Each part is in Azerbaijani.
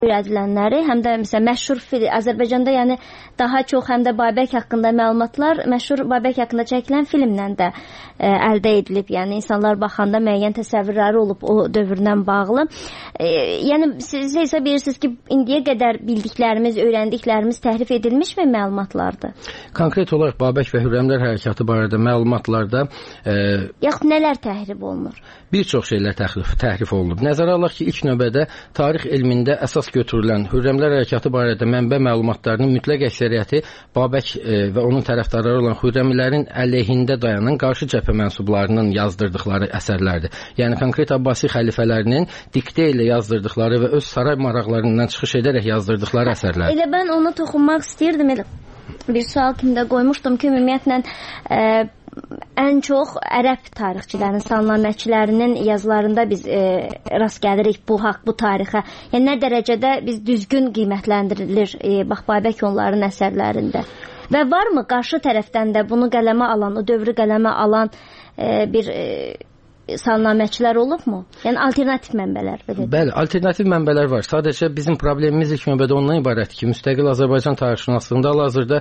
öyrədilənləri, həm də məsələn məşhur Azərbaycanda yəni daha çox həm də Babək haqqında məlumatlar məşhur Babək haqqında çəkilən filmlə də əldə edilib. Yəni insanlar baxanda müəyyən təsəvvürləri olub o dövrdən bağlı. Yəni siz hesab edirsiniz ki, indiyə qədər bildiklərimiz, öyrəndiklərimiz təhrif edilmişmi məlumatlardır? Konkret olaraq Babək və Hürrəmlər hərəkatı barədə məlumatlarda yaxud nələr təhrif olunur? Bir çox şeylər təhrif olunub. Nəzərə alaq ki, ilk növbədə tarix elmində əsas götürülən Hürrəmlər hərəkatı barədə mənbə məlumatlarının mütləq əksəriyyəti Babək və onun tərəfdarları olan Hürrəmlərin əleyhində dayanan qarşı cəbhə mənsublarının yazdırdıqları əsərlərdir. Yəni konkret Abbasi xəlifələrinin diktə ilə yazdırdıqları və öz saray maraqlarından çıxış edərək yazdırdıqları əsərlərdir. Elə mən ona toxunmaq istəyirdim. Bir sual kimi də qoymuşdum ki, ümumiyyətlə ən çox ərəb tarixçilərinin, salnaməçilərinin yazılarında biz rast gəlirik bu tarixə. Yəni nə dərəcədə biz düzgün qiymətləndirilir bax Babək onların əsərlərində. Və varmı qarşı tərəfdən də bunu qələmə alan, o dövrü qələmə alan bir salnaməçilər olubmu? Yəni alternativ mənbələr. Bəli, alternativ mənbələr var. Sadəcə bizim problemimiz ilk növbədə ondan ibarətdir ki, müstəqil Azərbaycan tarixşünaslığında hal-hazırda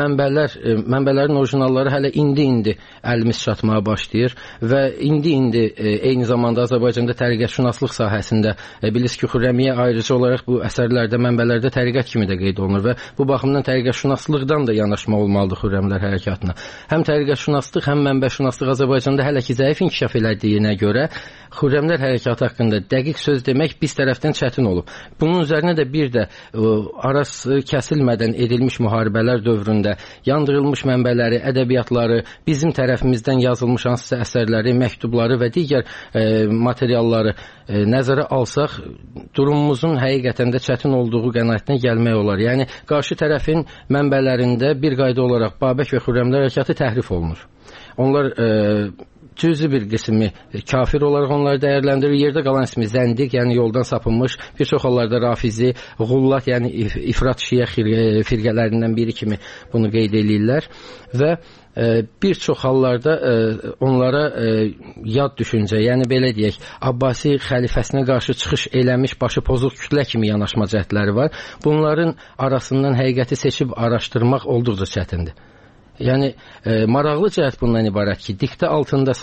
mənbələrin orijinalları hələ indi əlimiz çatmağa başlayır və indi eyni zamanda Azərbaycanda təriqətşünaslıq sahəsində bilirsiniz ki, Xürrəmiyyə ayrıca olaraq bu əsərlərdə, mənbələrdə təriqət kimi də qeyd olunur və bu baxımdan təriqətşünaslığdan da yanaşma olmalıdır Xürrəmlər hərəkatına. Həm təriqətşünaslıq, həm mənbəşünaslıq Azərbaycanda hələ ki zəif inkişaf elədiyi görə Xürrəmlər hərəkatı haqqında dəqiq söz demək biz tərəfdən çətin olub. Bunun üzərinə də bir də arası kəsilmədən edilmiş müharibələr dövründə yandırılmış mənbələri, ədəbiyyatları, bizim tərəfimizdən yazılmış hansısa əsərləri, məktubları və digər materialları nəzərə alsaq, durumumuzun həqiqətən də çətin olduğu qənaətinə gəlmək olar. Yəni, qarşı tərəfin mənbələrində bir qayda olaraq Babək və Xürrəmlər hərəkatı təhrif olunur. Onlar cüzi bir qismi kafir olaraq onları dəyərləndirir. Yerdə qalan ismi zəndiq, yəni yoldan sapınmış, bir çox hallarda rafizi,ğullat, yəni ifrat şiə firqələrindən biri kimi bunu qeyd edirlər və bir çox hallarda onlara yad düşüncə, yəni belə deyək, Abbasi xəlifəsinə qarşı çıxış eləmiş başı pozuq kütlə kimi yanaşma cəhdləri var. Bunların arasından həqiqəti seçib araşdırmaq olduqca çətindir. Yəni, maraqlı cəhət bundan ibarət ki, diktə altında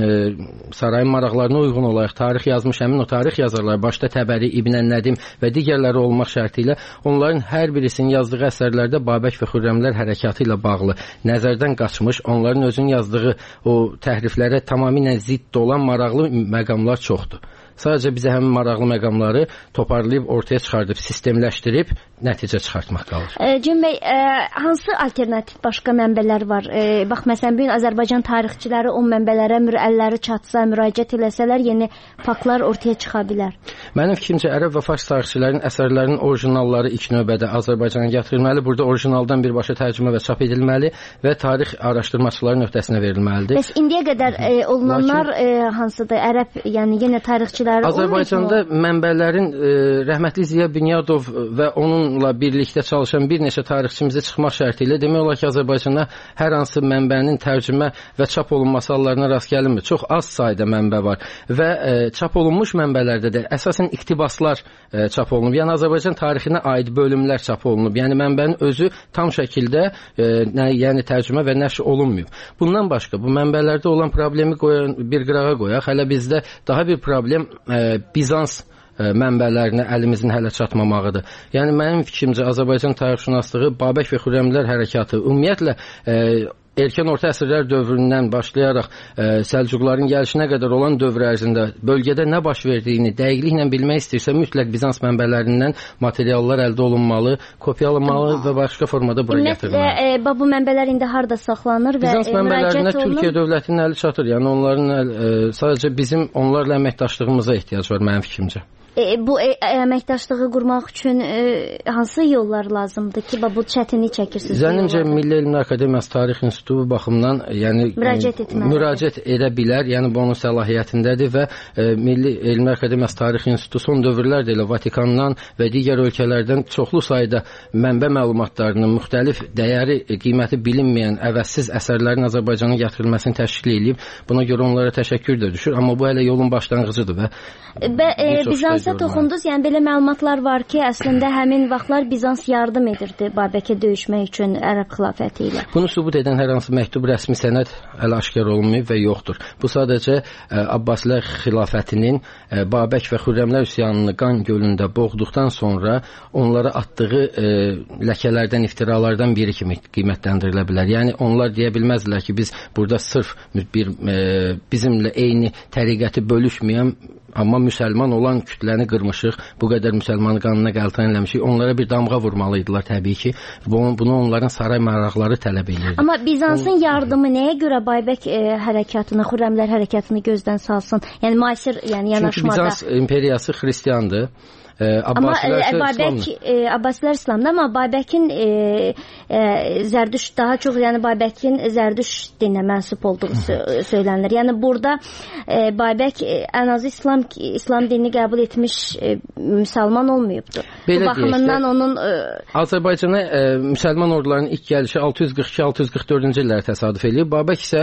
sarayın maraqlarına uyğun olaraq tarix yazmış həmin o tarix yazarlar, başda Təbəri, İbn Nədim və digərləri olmaq şərti ilə onların hər birisinin yazdığı əsərlərdə Babək və Xürrəmlər hərəkatı ilə bağlı nəzərdən qaçmış, onların özünün yazdığı o təhriflərə tamamilə zidd olan maraqlı məqamlar çoxdur. Sadəcə bizə həmin maraqlı məqamları toparlayıb, ortaya çıxardıb, sistemləşdirib, nəticə çıxartmaq qalır. Cem bəy, hansı alternativ başqa mənbələr var? Bax, məsələn, bugün Azərbaycan tarixçiləri o mənbələrə əlləri çatsa, müraciət eləsələr, yeni faktlar ortaya çıxa bilər. Mənim fikrimcə, ərəb və fars tarixçilərin əsərlərinin orijinalları ilk növbədə Azərbaycana gətirilməli, burada orijinaldan birbaşa tərcümə və çap edilməli və tarix araşdırmaçıların öhdəsinə verilməlidir. Bəs indiyə qədər olunanlar hansıdır? Ərəb, yəni yenə tarixçilər Azərbaycanda mənbələrin rəhmətli Ziya Bünyadov və onunla birlikdə çalışan bir neçə tarixçimizə çıxmaq şərti ilə demək olar ki, Azərbaycanda hər hansı mənbənin tərcümə və çap olunması hallarına rast gəlinmir. Çox az sayda mənbə var və çap olunmuş mənbələrdə də əsasən iqtibaslar çap olunub. Yəni Azərbaycan tarixinə aid bölümlər çap olunub. Yəni mənbənin özü tam şəkildə yəni tərcümə və nəşr olunmayıb. Bundan başqa bu mənbələrdə olan problemi bir qırağa qoyaq. Hələ bizdə daha bir problem Bizans mənbələrinə əlimizin hələ çatmamağıdır. Yəni mənim fikrimcə Azərbaycan tarixşünaslığı Babək və Xürrəmlər hərəkatı ümumiyyətlə erkən orta əsrlər dövründən başlayaraq Səlcuqların gəlişinə qədər olan dövr ərzində bölgədə nə baş verdiyini dəqiqliklə bilmək istəyirsə mütləq Bizans mənbələrindən materiallar əldə olunmalı, kopyalanmalı və başqa formada bura gətirilməli. Bu mənbələr indi harda saxlanır və Bizans mənbələrinə Türkiyə dövlətinin əli çatır. Yəni onların sadəcə bizim onlarla əməkdaşlığımıza ehtiyac var mənim fikrimcə. Bu əməkdaşlığı qurmaq üçün hansı yollar lazımdır ki, bu çətinlik çəkirsiniz? Zənnimcə Milli Elmlər Akademiyası Tarix İnstitutu baxımından yəni müraciət edə bilər. Yəni bu onun səlahiyyətindədir və Milli Elmlər Akademiyası Tarix İnstitutu son dövrlərdə elə Vatikandan və digər ölkələrdən çoxlu sayda mənbə məlumatlarının müxtəlif dəyəri, qiyməti bilinməyən əvəzsiz əsərlərin Azərbaycana gətirilməsini təşkil edib. Buna görə onlara təşəkkür də düşür. Amma bu hələ yolun başlanğıcıdır və Bizans Bizansa toxundunuz, yəni belə məlumatlar var ki, əslində həmin vaxtlar Bizans yardım edirdi Babəkə döyüşmək üçün Ərəb xilafəti ilə. Bunu sübut edən hər hansı məktub, rəsmi sənəd hələ aşkar olunmayıb və yoxdur. Bu sadəcə Abbasilər xilafətinin Babək və Xürrəmlər üsyanını qan gölündə boğduqdan sonra onlara atdığı ləkələrdən, iftiralardan biri kimi qiymətləndirilə bilər. Yəni onlar deyə bilməzlər ki, biz burada sırf bizimlə eyni təriqəti bölüşməyən, amma müsəlman olan kütləni qırmışıq, bu qədər müsəlmanı qanına qəltan eləmişik. Onlara bir damğa vurmalıydılar təbii ki. Bunu onların saray maraqları tələb edirdi. Amma Bizansın yardımı nəyə görə Babək hərəkatını, Xürrəmlər hərəkatını gözdən salsın? Yəni müasir, yəni yanaşmada. Çünki Bizans imperiyası xristiandır. Amma Abbasilər İslamdır, amma Babəkin Zərdüşt daha çox, yəni Babəkin Zərdüşt dininə mənsub olduğu söylənilir. Yəni burada Babək ən azı İslam dinini qəbul etmiş müsəlman olmayıbdır. Bu baxımından onun Azərbaycana müsəlman ordularının ilk gəlişi 642-644-cü illərə təsadüf eləyib. Babək isə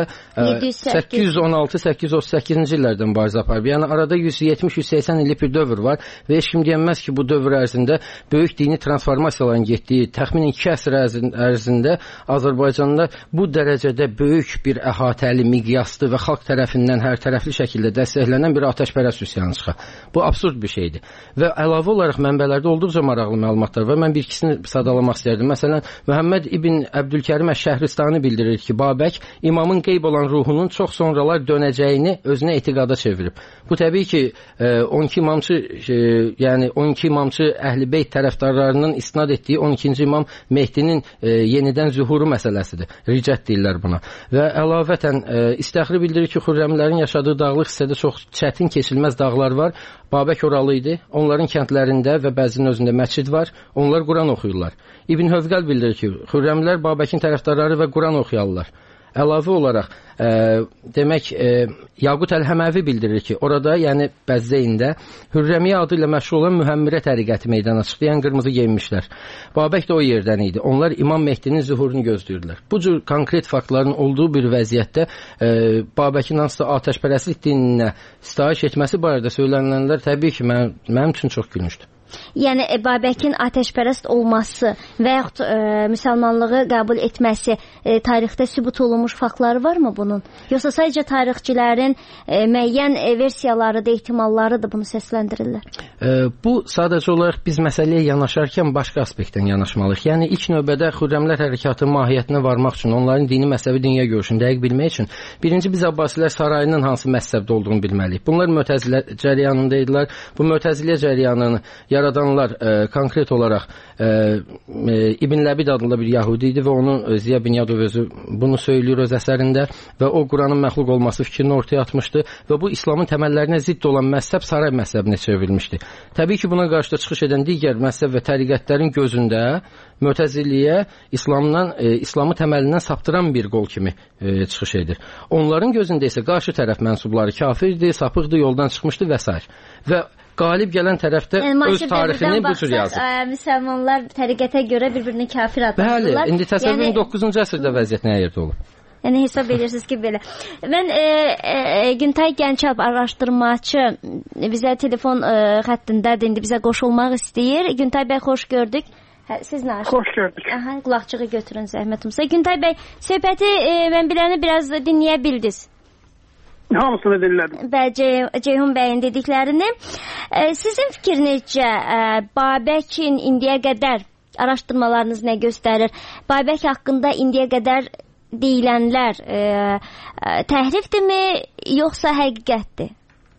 816-838-ci illərdən mübarizə aparıb. Yəni arada 170-180 illik bir dövr var və heç kim deyəmməz ki, bu dövr ərzində böyük dini transformasiyaların getdiyi təxminən 2 əsr ərzində Azərbaycanda bu dərəcədə böyük bir əhatəli, miqyaslı və xalq tərəfindən hər tərəfli şəkildə dəstəklənən bir atəşpərəst üsyanı çıxar. Bu absurd bir şeydir. Və əlavə olaraq mənbələrdə olduqca maraqlı məlumatlar var. Mən bir ikisini sadalamaq istərdim. Məsələn, Məhəmməd ibn Əbdülkərim Əş-Şəhristani bildirir ki, Babək imamın qeyb olan ruhunun çox sonralar dönəcəyini özünə etiqada çevirib. Bu təbii ki, 12 imamçı Əhl-i-Beyt tərəfdarlarının istinad etdiyi 12-ci imam Mehdinin yenidən zühuru məsələsidir. Ricət deyirlər buna. Və əlavətən İstəxri bildirir ki, Xürrəmlərin yaşadığı dağlıq hissədə çox çətin keçilməz dağlar var. Babək oralı idi. Onların kəndlərində və bəzinin özündə məscid var. Onlar Quran oxuyurlar. İbn Hövqəl bildirir ki, Xürrəmlər Babəkin tərəfdarları və Quran oxuyarlar. Əlavə olaraq demək Yaqut Əl-Həməvi bildirir ki, orada, yəni Bəzdəyində Hürrəmiyyə adı ilə məşhur olan Mühəmmirə təriqəti meydana çıxdı, yəni qırmızı geyinmişlər. Babək də o yerdən idi. Onlar İmam Mehdinin zühurunu gözləyirdilər. Bu cür konkret faktların olduğu bir vəziyyətdə Babəkin hansısa atəşpərəstlik dininə sitayiş etməsi barədə söylənilənlər təbii ki, mənim üçün çox gülünçdür. Yəni Babəkin atəşpərəst olması və yaxud müsəlmanlığı qəbul etməsi tarixdə sübut olunmuş faktları varmı bunun? Yoxsa sadəcə tarixçilərin müəyyən versiyalarıdır, ehtimallarıdır bunu səsləndirirlər? Bu sadəcə olaraq biz məsələyə yanaşarkən başqa aspektdən yanaşmalıyıq. Yəni ilk növbədə Xürrəmlər hərəkatının mahiyyətinə varmaq üçün, onların dini, məzhəbi, dünya görüşünü dəqiq bilmək üçün birinci biz Abbasilər sarayının hansı məzhəbdə olduğunu bilməliyik. Bunlar Mötəzilə cəryanındaydılar. Bu Mötəzilə cəryanını yaradanlar konkret olaraq İbn Ləbid adında bir Yahudi idi və onun Ziya Binyadov özü bunu söylüyor öz əsərində və o Quranın məxluq olması fikrini ortaya atmışdı və bu İslamın təməllərinə zidd olan məzhəb saray məzhəbinə çevrilmişdi. Təbii ki, buna qarşı da çıxış edən digər məzhəb və təriqətlərin gözündə Mötəziliyə İslamı təməlindən saptıran bir qol kimi çıxış edir. Onların gözündə isə qarşı tərəf mənsubları kafirdir, sapıqdır, yoldan çıxmışdı və s. Və qalib gələn tərəfdə öz tarixini bu cür yazır. Müsəlmanlar təriqətə görə bir-birini kafir adlandırırlar. Bəli, indi təsəvvürün 9-cu əsrdə vəziyyət nə yerdə olur? Yəni hesab edirsiniz ki, belə. Mən Güntay Gəncalp araşdırmaçı bizə telefon xəttindədir, indi bizə qoşulmaq istəyir. Güntay bəy, xoş gördük. Siz nə arzu? Xoş gördük. Aha, qulaqçığı götürün zəhmətimsə. Güntay bəy, söhbəti mən biləni biraz dinləyə bildiniz. Hamısını dinlədim. Ceyhun bəyin dediklərini. Sizin fikrinizcə Babəkin indiyə qədər araşdırmalarınız nə göstərir? Babək haqqında indiyə qədər deyilənlər təhrifdirmi, yoxsa həqiqətdir?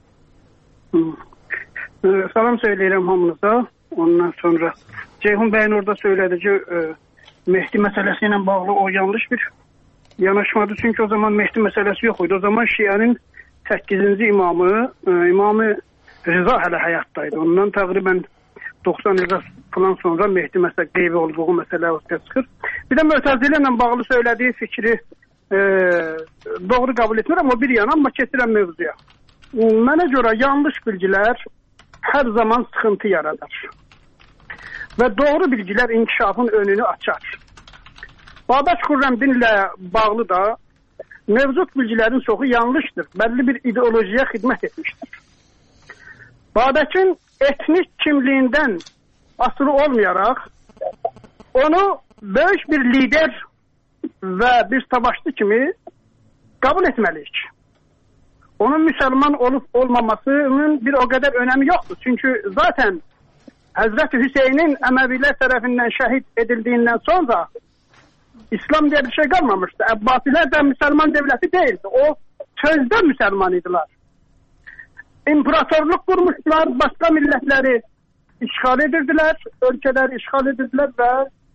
Salam söyləyirəm hamınıza. Ondan sonra Ceyhun bəyin orada söylədi ki, Mehdi məsələsi ilə bağlı o yanlış bir yanaşmadı. Çünki o zaman Mehdi məsələsi yox idi. O zaman Şiənin 8-ci imamı, İmam-ı Rıza hələ həyatdaydı. Ondan təqribən 90 il falan sonra Mehdi qeybi olduğu məsələ ortaya çıxır. Bir də Mötəzilə ilə bağlı söylədiyi fikri doğru qəbul etmirəm, o bir yana, amma keçirəm mövzuya. Mənə görə yanlış bilgilər hər zaman sıxıntı yaradar. Və doğru bilgilər inkişafın önünü açar. Babək Xürrəmdin ilə bağlı da mövcud bilgilərin çoxu yanlışdır. Bəlli bir ideolojiyə xidmət etmişdir. Babəkin etnik kimliyindən asılı olmayaraq onu böyük bir lider və bir savaşçı kimi qəbul etməliyik. Onun müsəlman olub olmamasının bir o qədər önəmi yoxdur. Çünki zaten Həzrəti Hüseynin Əməvilər tərəfindən şəhid edildiyindən sonra İslam diye bir şey qalmamışdı. Əbbasilər də müsəlman devleti değildi. O sözdə müsəlman idilər. İmparatorluq kurmuşlar, başka milletleri işgal edirdiler, ölkələri işgal edirdiler və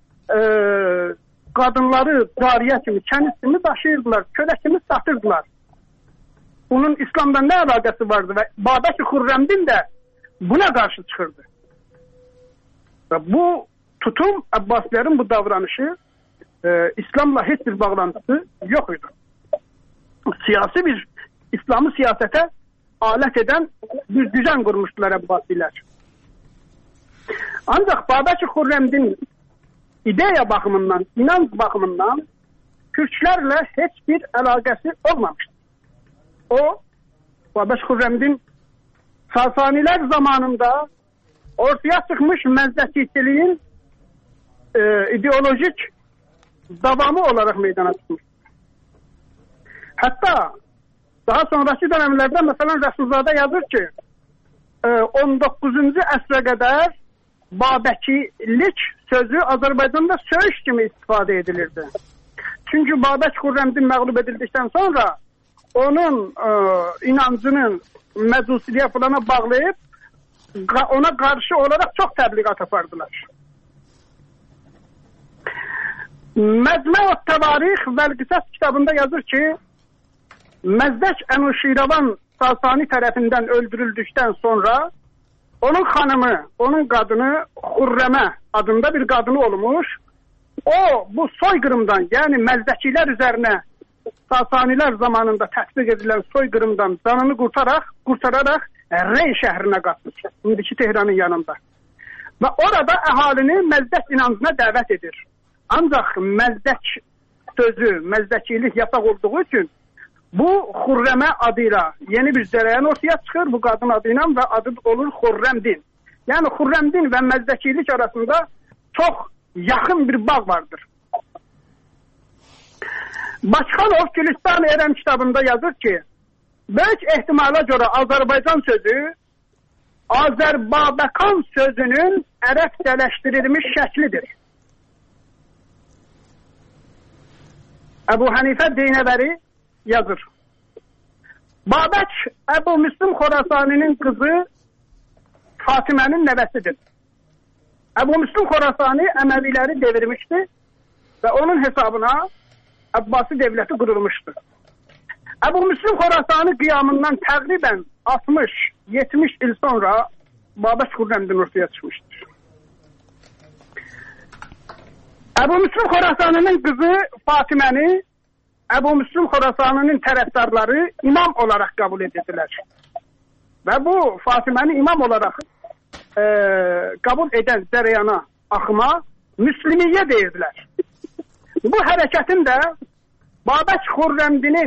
kadınları cariyə kimi, kəniz kimi daşıyırdılar, kölə kimi satırdılar. Bunun İslam'da ne alakası vardı ve Babək-i Xürrəmdin de buna karşı çıkırdı. Ve bu tutum, Abbasilərin bu davranışı İslam'la hiç bir bağlantısı yok idi. Siyasi bir, İslam'ı siyasete alet eden bir düzen kurmuştular Abbasiler. Ancak Babək-i Xürrəmdin ideya bakımından, inanç bakımından Türklerle hiçbir alakası olmamıştır. O, Babək-i Xürrəmdin Sasaniler zamanında ortaya çıkmış məzdəçiliyin ideolojik davamı olarak meydana çıkmış. Hatta daha sonraki dönemlerde mesela Resulzade yazır ki 19. əsrə qədər Babəkilik sözü Azərbaycanda söyüş kimi istifadə edilirdi. Çünkü Babək Xürrəmdin məğlub edildikten sonra onun inancının məcusiliyə falana bağlayıp ona karşı olarak çok təbliğat yapardılar. Məcmə-ü Təvarix və Qisas kitabında yazır ki Məzdək Ənuşiravan Sasani tərəfindən öldürüldükdən sonra onun xanımı, onun qadını Xürrəmə adında bir qadını olmuş. O bu soyqırımdan, yani Məzdəkilər üzərinə Sasanilər zamanında tətbiq edilən soyqırımdan canını qurtararaq Rey şəhrinə qaçmış. İndiki Tehranın yanında. Və orada əhalini Məzdək inancına dəvət edir. Ancaq Məzdək sözü, Məzdəkilik yasak olduğu için bu Xürrəmə adıyla yeni bir cərəyan ortaya çıxır bu qadın adıyla və adı olur Xürrəmdin. Yəni Xürrəmdin və Məzdəkilik arasında çox yaxın bir bağ vardır. Başxanov Gülistan Ərəm kitabında yazır ki böyük ehtimala göre Azərbaycan sözü Azərbabəkan sözünün ərəbcələşdirilmiş şəklidir. Əbu Hənifə Deynəbəri yazır. Babək Əbu Müslim Xorasani'nin kızı Fatimənin nəvəsidir. Əbu Müslim Xorasani Əməviləri devirmişti ve onun hesabına Abbasi devleti kurulmuştu. Əbu Müslim Xorasani qiyamından təqribən 60-70 il sonra Babək Xürrəmdin ortaya çıxmışdır. Əbu Müslim Xorasani'nin kızı Fatiməni Əbu Müslim Xorasani'nin tərəfdarları imam olarak kabul edildiler. Ve bu Fatiməni imam olarak kabul eden cərəyana, axıma Müslimiyyə deyirdiler. Bu hərəkətin də Babək Xürrəmdinin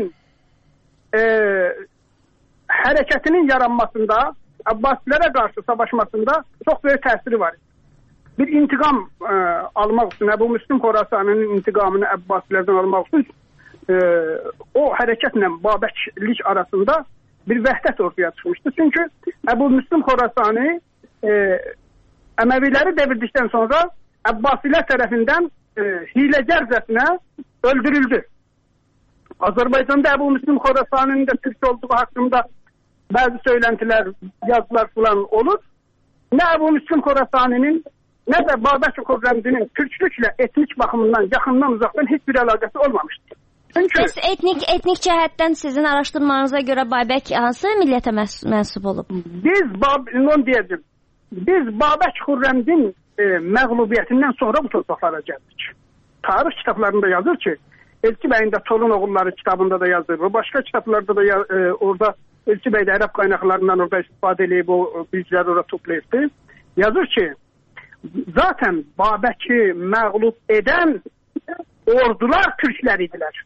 hərəkətinin yaranmasında, Abbasilərə qarşı savaşmasında çox böyük təsiri var. Bir intiqam almaq üçün, Əbu Müslim Xorasani'nin intiqamını Abbasilərdən almaq üçün o hərəkətlə Babəklik arasında bir vəhdət ortaya çıxmışdı. Çünki Əbu Müslim Xorasani Əməviləri devirdikdən sonra Abbasilər tərəfindən hiləgərcəsinə öldürüldü. Azərbaycanda Əbu Müslim Xorasani'nin de Türk olduğu hakkında bazı söylentiler, yazılar falan olur. Ne Əbu Müslim Xorasani'nin ne de Babək Xürrəmdinin Türklüklə etnik baxımından, yaxından uzaqdan heç bir əlaqəsi olmamışdır. Çünki etnik cəhətdən sizin araşdırmanıza görə Babək hansı millətə mənsub olub? Biz Babək Xürrəmdin məğlubiyyətindən sonra bu torpaqlara gəldik. Tarix kitablarında yazır ki Elçi Bey'in de Torun Oğulları kitabında da yazır. Ve başka kitaplarda da orada Elçi Bey de Ərəb qaynaqlarından orada istifadə edib o bilgiləri orada toplayıbdı. Yazır ki zaten Babək'i məğlub eden ordular Türklər idilər.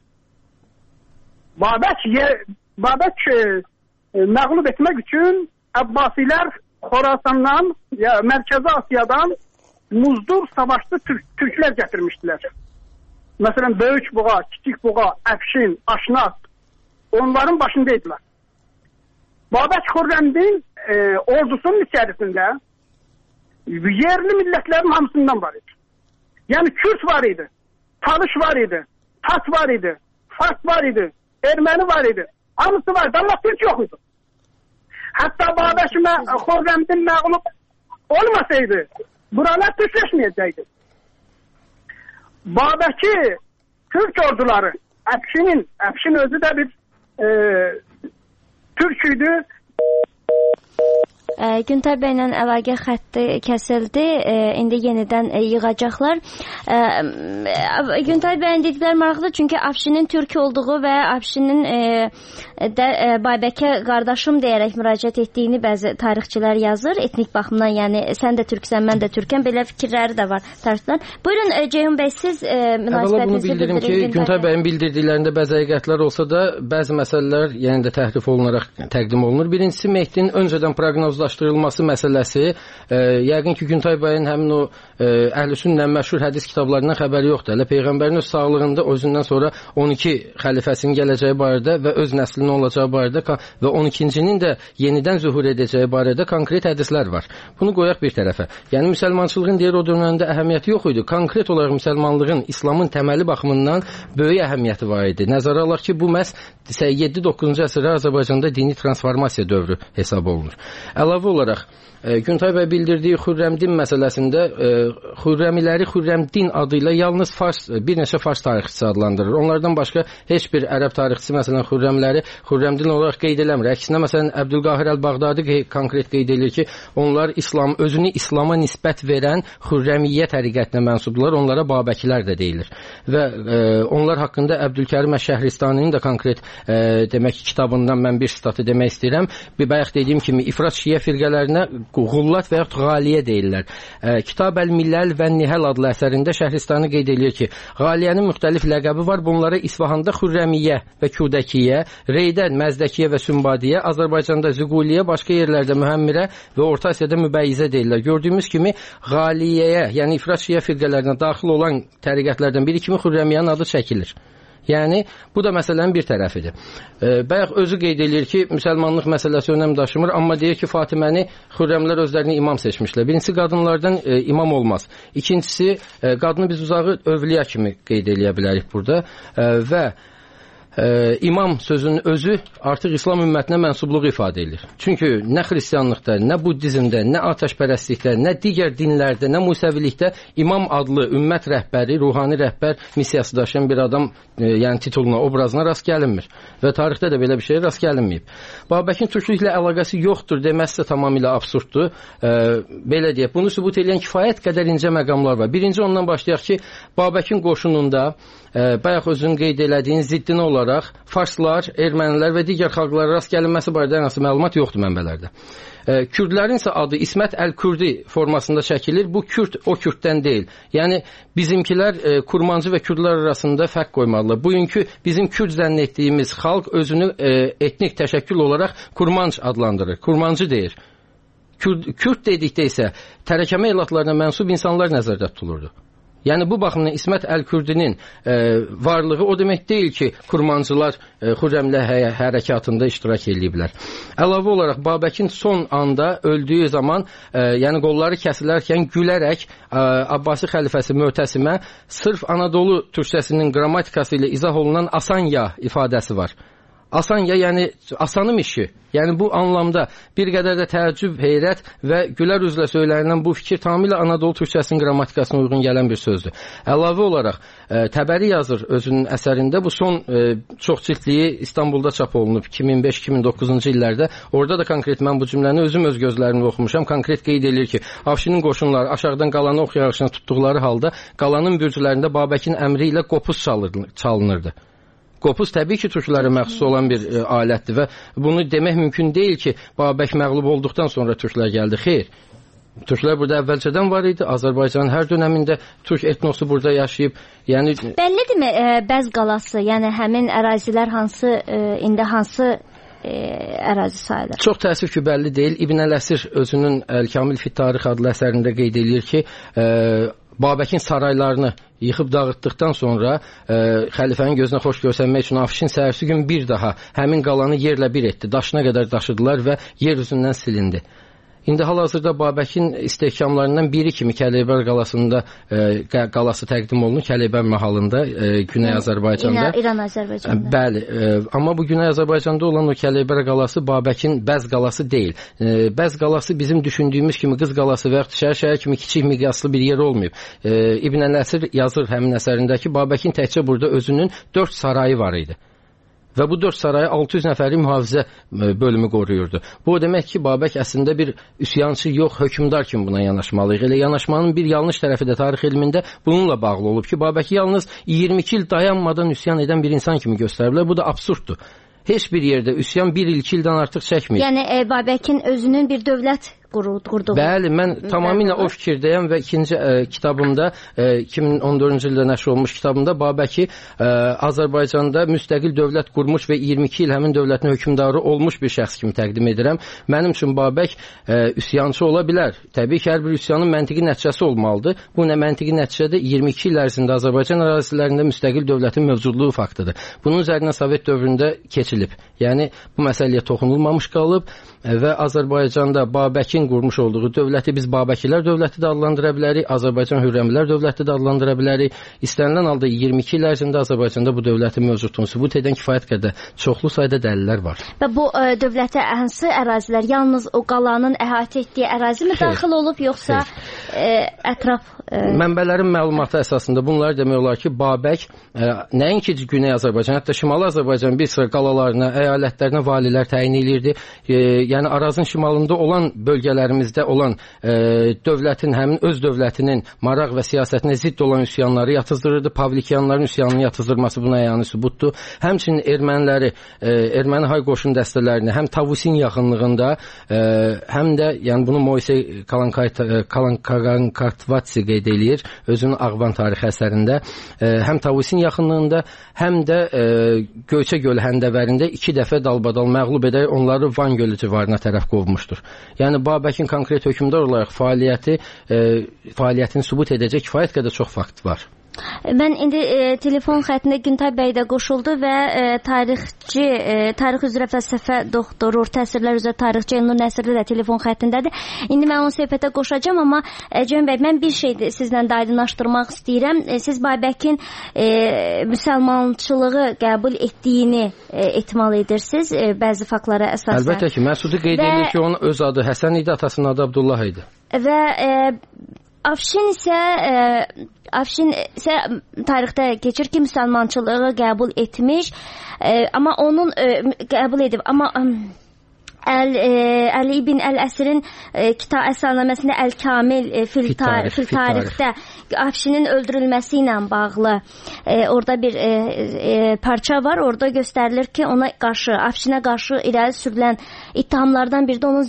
Babək məğlub etmək üçün Abbasilər Xorasandan, ya Mərkəzi Asiyadan muzdur savaşlı türklər gətirmişdilər. Məsələn, Böyük Buğa, Kiçik Buğa, Əfşin, Aşnaq onların başındaydılar. Babək Xürrəmdin ordusunun içərisində yerli millətlərin hamısından var idi. Yəni Kürt var idi, Talış var idi, Tat var idi, Fars var idi, Erməni var idi. Hamısı var idi, amma Türk yox idi. Hətta Babək Xürrəmdin məğlub olmasaydı, buralar türkləşməyəcəkdi. Babəki Türk orduları, Əfşin özü də bir Türk idi. Güntay bəylə əlaqə xətti kəsildi. İndi yenidən yığacaqlar. Güntay bəyin dedikləri maraqlıdır, çünki Afşinin türk olduğu və Afşinin də Babəkə qardaşım deyərək müraciət etdiyini bəzi tarixçilər yazır. Etnik baxımdan, yəni sən də türksən, mən də türkəm, belə fikirləri də var tarixçilərin. Buyurun Ceyhun bəy, siz münasibətinizi bildirin ki, Güntay bəyin bildirdiklərində bəzi həqiqətlər olsa da, bəzi məsələlər yenə də təhrif olunaraq təqdim olunur. Birincisi, Mehdinin öncədən proqnozlaşdırılması məsələsi, yəqin ki, Güntay bəyin həmin o Əhlüsünnə məşhur hədis kitablarından xəbəri yoxdur. Hələ Peyğəmbərin öz sağlığında özündən sonra 12 xəlifəsinin gələcəyi barədə və öz nəslinin olacağı barədə və 12-cinin də yenidən zühur edəcəyi barədə konkret hədislər var. Bunu qoyaq bir tərəfə. Yəni, müsəlmançılığın deyir o dövrəndə əhəmiyyəti yox idi. Konkret olaraq müsəlmanlığın, İslamın təməli baxımından böyük əhəmiyyəti var idi. Nəzərə alaq ki, bu məhz 7-9-cu əsrdə Azərbaycanda dini transformasiya dövrü hesab olunur. Əlavə olaraq, Güntay bəy bildirdiyi Xürrəmdin məsələsində Xürrəmiləri Xürrəmdin adı ilə yalnız bir neçə fars tarixçisi adlandırır. Onlardan başqa heç bir ərəb tarixçisi məsələn Xürrəmləri Xürrəmdin olaraq qeyd eləmir. Əksinə məsələn Əbdülqahir Əl-Bağdadi konkret qeyd edir ki, onlar özünü İslama nisbət verən Xürrəmiyyə təriqətinə mənsubdular. Onlara Babəkilər də deyilir. Və onlar haqqında Əbdülkərim Əş-Şəhristani'nin də konkret demək kitabından mən bir sitatı demək istəyirəm. Bayaq dediyim kimi ifrat şiə firqələrinə Qullat və yaxud Qaliyə deyirlər. Kitab Əl-Milləl və Nihəl adlı əsərində Şəhristani qeyd edir ki, Qaliyənin müxtəlif ləqəbi var. Bunlara İsfahanda Xürrəmiyyə və Kudəkiyyə, Reydə Məzdəkiyyə və Sümbadiyyə, Azərbaycanda Züquliyyə, başqa yerlərdə Mühəmmirə və Orta Asiyada Mübəyyizə deyirlər. Gördüyümüz kimi Qaliyəyə, yəni ifrat şiə firqələrinə daxil olan təriqətlərdən biri kimi Xürrəmiyyənin adı çəkilir. Yəni, bu da məsələnin bir tərəfidir. Bayaq özü qeyd edir ki, müsəlmanlıq məsələsi önəm daşımır, amma deyir ki, Fatiməni Xürrəmlər özlərini imam seçmişlər. Birincisi, qadınlardan imam olmaz. İkincisi, qadını biz uzağı övliya kimi qeyd eləyə bilərik burada və imam sözünün özü artıq İslam ümmətinə mənsubluğu ifadə edir. Çünki nə xristianlıqda, nə buddizmdə, nə atəşpərəstlikdə, nə digər dinlərdə, nə musəvilikdə imam adlı ümmət rəhbəri, ruhani rəhbər missiyası daşıyan bir adam, yəni tituluna, obrazına rast gəlinmir. Və tarixdə də belə bir şeyə rast gəlinməyib. Babəkin türklüklə əlaqəsi yoxdur deməsi də tamamilə absurddur. Belə deyək, bunu sübut edən kifayət qədər incə məqamlar var. Birinci ondan başlayaq ki, Babəkin qoşununda bayaq özünün qeyd elədiyin ziddinə olaraq farslar, ermənilər və digər xalqlara rast gəlinməsi barədə hansı məlumat yoxdur mənbələrdə. Kürdlərin isə adı İsmət Əl-Kürdi formasında çəkilir. Bu Kürd o Kürddən deyil. Yəni bizimkilər Kurmancı və Kürdlər arasında fərq qoymalılar. Bugünkü bizim Kürd zənn etdiyimiz xalq özünü etnik təşəkkül olaraq Kurmanc adlandırır. Kurmancı deyir. Kürd dedikdə isə tərəkəmə elatlarına mənsub insanlar nəzərdə tutulurdu. Yəni bu baxımdan İsmət Əl-Kürdinin varlığı o demək deyil ki, Kurmancılar Xürrəmlər hərəkatında iştirak ediblər. Əlavə olaraq Babəkin son anda öldüyü zaman, yəni qolları kəsilərkən gülərək Abbasi xəlifəsi Möhtəsimə sırf Anadolu türkçəsinin qrammatikası ilə izah olunan asanya ifadəsi var. Asanya, yəni asanım işi. Yəni bu anlamda bir qədər də təəccüb, heyrət və gülər üzlə söylənilən bu fikir tamamilə Anadolu türkçəsinin qrammatikasına uyğun gələn bir sözdür. Əlavə olaraq Təbəri yazır özünün əsərində, bu son çox cildliyi İstanbulda çap olunub 2005-2009-cu illərdə. Orada da konkret mən bu cümləni özüm öz gözlərimlə oxumuşam. Konkret qeyd edir ki, Afşinin qoşunları aşağıdan qalanı ox yağışına tutduqları halda qalanın bürclərində Babəkin əmri ilə qopuz çalınırdı. Qopuz təbii ki, türklərə məxsus olan bir alətdir və bunu demək mümkün deyil ki, Babək məğlub olduqdan sonra türklər gəldi. Xeyr, türklər burada əvvəlcədən var idi. Azərbaycanın hər dönəmində türk etnosu burada yaşayıb. Yəni bəllidirmi Bəz qalası, yəni həmin ərazilər indi hansı ərazi sayılır? Çox təəssüf ki, bəlli deyil. İbn Əl-Əsir özünün Əl-Kamil fi Tarix adlı əsərində qeyd edir ki, Babəkin saraylarını yıxıb dağıtdıqdan sonra xəlifənin gözünə xoş görsənmək üçün Afşin səhərsi gün bir daha həmin qalanı yerlə bir etdi. Daşına qədər daşıdılar və yer üzündən silindi. İndi hal-hazırda Babəkin istehkamlarından biri kimi Kəleyber qalasında qalası təqdim olunur. Kəleyber mahalında, Güney Azərbaycanda. İran Azərbaycanda. Bəli, amma bu Güney Azərbaycanda olan o Kəleyber qalası Babəkin Bəz qalası deyil. Bəz qalası bizim düşündüyümüz kimi Qız qalası və ya şəhər kimi kiçik miqyaslı bir yer olmayıb. İbn Əl-Əsir yazır həmin əsərində ki, Babəkin təkcə burada özünün 4 sarayı var idi. Və bu 4 sarayı 600 nəfəri mühafizə bölümü qoruyurdu. Bu o demək ki, Babək əslində bir üsyançı yox, hökmdar kimi buna yanaşmalıyıq. Elə yanaşmanın bir yanlış tərəfi də tarix elmində bununla bağlı olub ki, Babəki yalnız 22 il dayanmadan üsyan edən bir insan kimi göstəriblər. Bu da absurddur. Heç bir yerdə üsyan 1-2 ildən artıq çəkmir. Yəni Babəkin özünün bir dövlət qurduğu. Bəli, mən tamamilə o fikirdəyəm və ikinci kitabımda 2014-cü ildə nəşr olmuş kitabımda Babəki Azərbaycanda müstəqil dövlət qurmuş və 22 il həmin dövlətin hökmdarı olmuş bir şəxs kimi təqdim edirəm. Mənim üçün Babək üsyançı ola bilər. Təbii ki, hər bir üsyanın məntiqi nəticəsi olmalıdır. Bu nə məntiqi nəticədə 22 il ərzində Azərbaycan ərazilərində müstəqil dövlətin mövcudluğu faktıdır. Bunun üzərinə Sovet dövründə keçilib. Yəni bu məsələyə toxunulmamış qalıb və Azərbaycanda Babəkin qurmuş olduğu dövləti biz Babəkilər dövləti də adlandıra bilərik, Azərbaycan Hürrəmilər dövləti də adlandıra bilərik. İstənilən halda 22 il ərzində Azərbaycanda bu dövlətin mövcudluğunu sübut edən kifayət qədər çoxlu sayda dəlillər var. Və bu dövlətə hansı ərazilər, yalnız o qalanın əhatə etdiyi ərazi mi daxil olub, yoxsa ətraf? Mənbələrin məlumatı əsasında bunlar demək olar ki, Babək nəinki Güney Azərbaycan, hətta Şimali Azərbaycan bir sıra qalalarına, əyalətlərinə valilər təyin edirdi. Yəni Arazın şimalında olan bölgələrimizdə olan dövlətin, həmin öz dövlətinin maraq və siyasətinə zidd olan üsyanları yatızdırırdı. Pavlikyanların üsyanının yatızdırması buna əyani sübutdur. Həmçinin erməni hay qoşun dəstələrini həm Tavusin yaxınlığında, həm də yəni bunu Moisey Kalankartvatsi qeyd eləyir özünün Ağvan tarixi əsərində. Həm Tavusin yaxınlığında, həm də Göyçə gölü həndəvərində 2 dəfə dalbadal məğlub edərək onları Van gölü civarına tərəf qovmuşdur. Yəni Babəkin konkret hökmdar olaraq fəaliyyətini sübut edəcək kifayət qədər çox fakt var. Mən indi telefon xəttində Güntay bəy də qoşuldu və tarixçi, tarix üzrə fəlsəfə doktoru, orta əsrlər üzrə tarixçi Elnur Nəsirli də telefon xəttindədir. İndi mən onun söhbətə qoşacağam, amma Cəmin bəy, mən bir şey sizlə də aydınlaşdırmaq istəyirəm. Siz Babəkin müsəlmançılığı qəbul etdiyini ehtimal edirsiniz bəzi faktlara əsasən. Əlbəttə ki, Məsudi qeyd edir ki, onun öz adı Həsən idi, atasının adı Abdullah idi. Və Afşin isə tarixdə keçir ki, müsəlmançılığı qəbul etmiş, amma onun qəbul edib, amma Əli ibn Əl-Əsirin əsərnaməsində Əl-Kamil fil tarixdə Afşinin öldürülməsi ilə bağlı orada bir parça var. Orada göstərilir ki, Afşinə qarşı irəli sürülən ittihamlardan biri də onun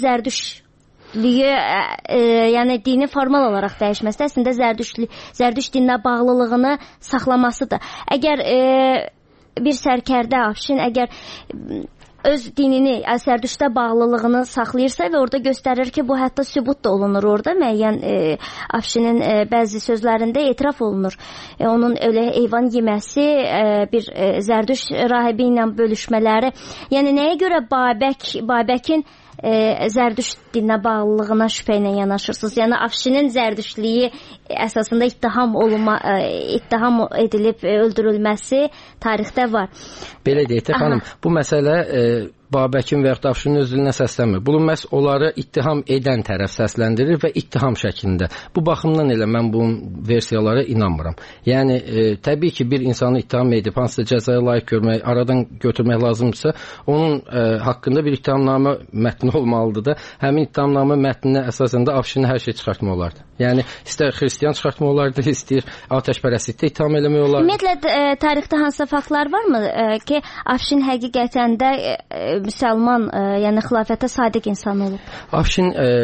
yəni dini formal olaraq dəyişməsi, əslində Zərdüşt dininə bağlılığını saxlamasıdır. Əgər bir sərkərdə Afşin əgər öz dinini, Zərdüştə bağlılığını saxlayırsa və orada göstərir ki, bu hətta sübut da olunur orada, müəyyən Afşinin bəzi sözlərində etiraf olunur. Onun öyle heyvan yeməsi, bir Zərdüşt rahibi ilə bölüşmələri. Yəni nəyə görə Babəkin Zərdüşt dininə bağlılığına şübhə ilə yanaşırsınız? Yəni Afşinin zərdüştliyi əsasında ittiham edilib öldürülməsi tarixdə var. Belə deyək də xanım, bu məsələ Babəkin və yaxud da Afşinin öz dilinə səslənmir. Bunu məhz onları ittiham edən tərəf səsləndirir və ittiham şəklində. Bu baxımdan elə mən bu versiyalara inanmıram. Yəni təbii ki, bir insanı ittiham edib hansısa cəzaya layiq görmək, aradan götürmək lazımdırsa, onun haqqında bir ittihamnamə mətni olmalıdır da. Həmin ittihamnamə mətninə əsasən də Afşini hər şey çıxartmaq olardı. Yəni istər xristian çıxartmaq olardı, istəyir atəşpərəstlikdə ittiham eləmək olardı. Ümumiyyətlə tarixdə hansısa faktlar varmı ki, Afşin həqiqətən də müsəlman, yəni xilafətə sadiq insan olub? Afşin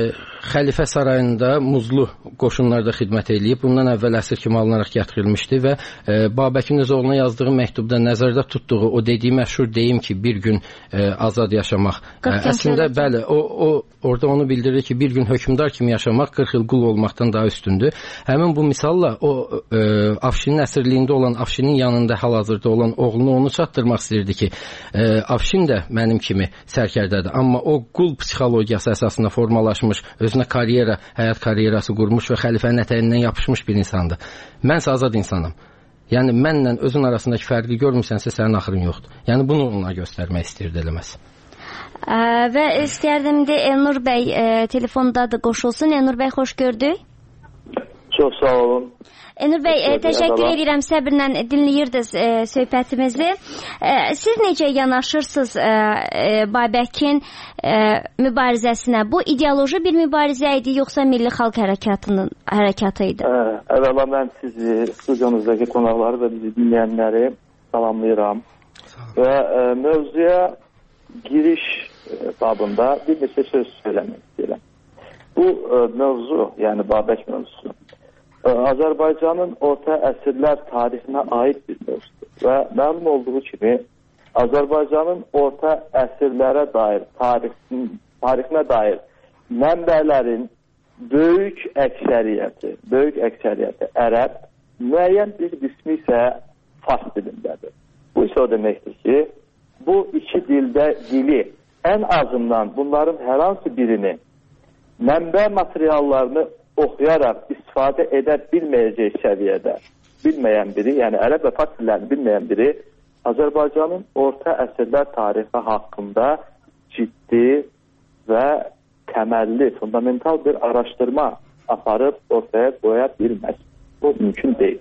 Xəlifə sarayında Muzlu qoşunlarda xidmət eləyib. Bundan əvvəl əsir kimi alınaraq gətirilmişdi və Babəkin öz oğluna yazdığı məktubda nəzərdə tutduğu o dediyi məşhur deyim ki, bir gün azad yaşamaq. Əslində bəli, o orada onu bildirir ki, bir gün hökmdar kimi yaşamaq 40 il qul olmaqdan daha üstündür. Həmin bu misalla o Afşinin əsirliyində olan, Afşinin yanında hal-hazırda olan oğlunu onu çatdırmaq istəyirdi ki, Afşin də mənim kimi sərkərdədir. Amma o qul psixologiyası əsasında formalaşmış, özünə karyera, həyat karyerası qurmuş və xəlifənin ətəyindən yapışmış bir insandır. Mənsə azad insanım. Yəni mənlə özün arasındakı fərqi görmürsənsə sənin axırın yoxdur. Yəni bunu ona göstərmək istəyirdi eləməz. Və istəyərdim də Elnur bəy telefondadır, qoşulsun. Elnur bəy, xoş gördük. Çox sağ olun. Elnur bəy, təşəkkür edirəm, səbirlə dinləyirdiniz söhbətimizi. Siz necə yanaşırsınız Babəkin mübarizəsinə? Bu ideoloji bir mübarizə idi, yoxsa Milli Xalq hərəkatı idi? Əvvəla mən sizi, studiyonuzdakı qonaqları və bizi dinləyənləri salamlayıram. Və mövzuya giriş babında bir neçə söz söyləmək istəyirəm. Bu mövzu, yəni Babək mövzusu, Azərbaycanın orta əsrlər tarixinə aid bir mövzudur. Və məlum olduğu kimi, Azərbaycanın orta əsrlərə dair, tarixinə dair mənbələrin böyük əksəriyyəti ərəb, müəyyən bir qismi isə fars dilindədir. Bu isə o deməkdir ki, bu iki dili ən azından bunların hər hansı birini mənbə materiallarını oxuyaraq istifadə edə bilməyəcək səviyyədə bilməyən biri, yəni ərəb və fars dillərini bilməyən biri Azərbaycanın orta əsrlər tarixi haqqında ciddi və təməlli, fundamental bir araşdırma aparıb ortaya qoya bilməz. Bu mümkün deyil.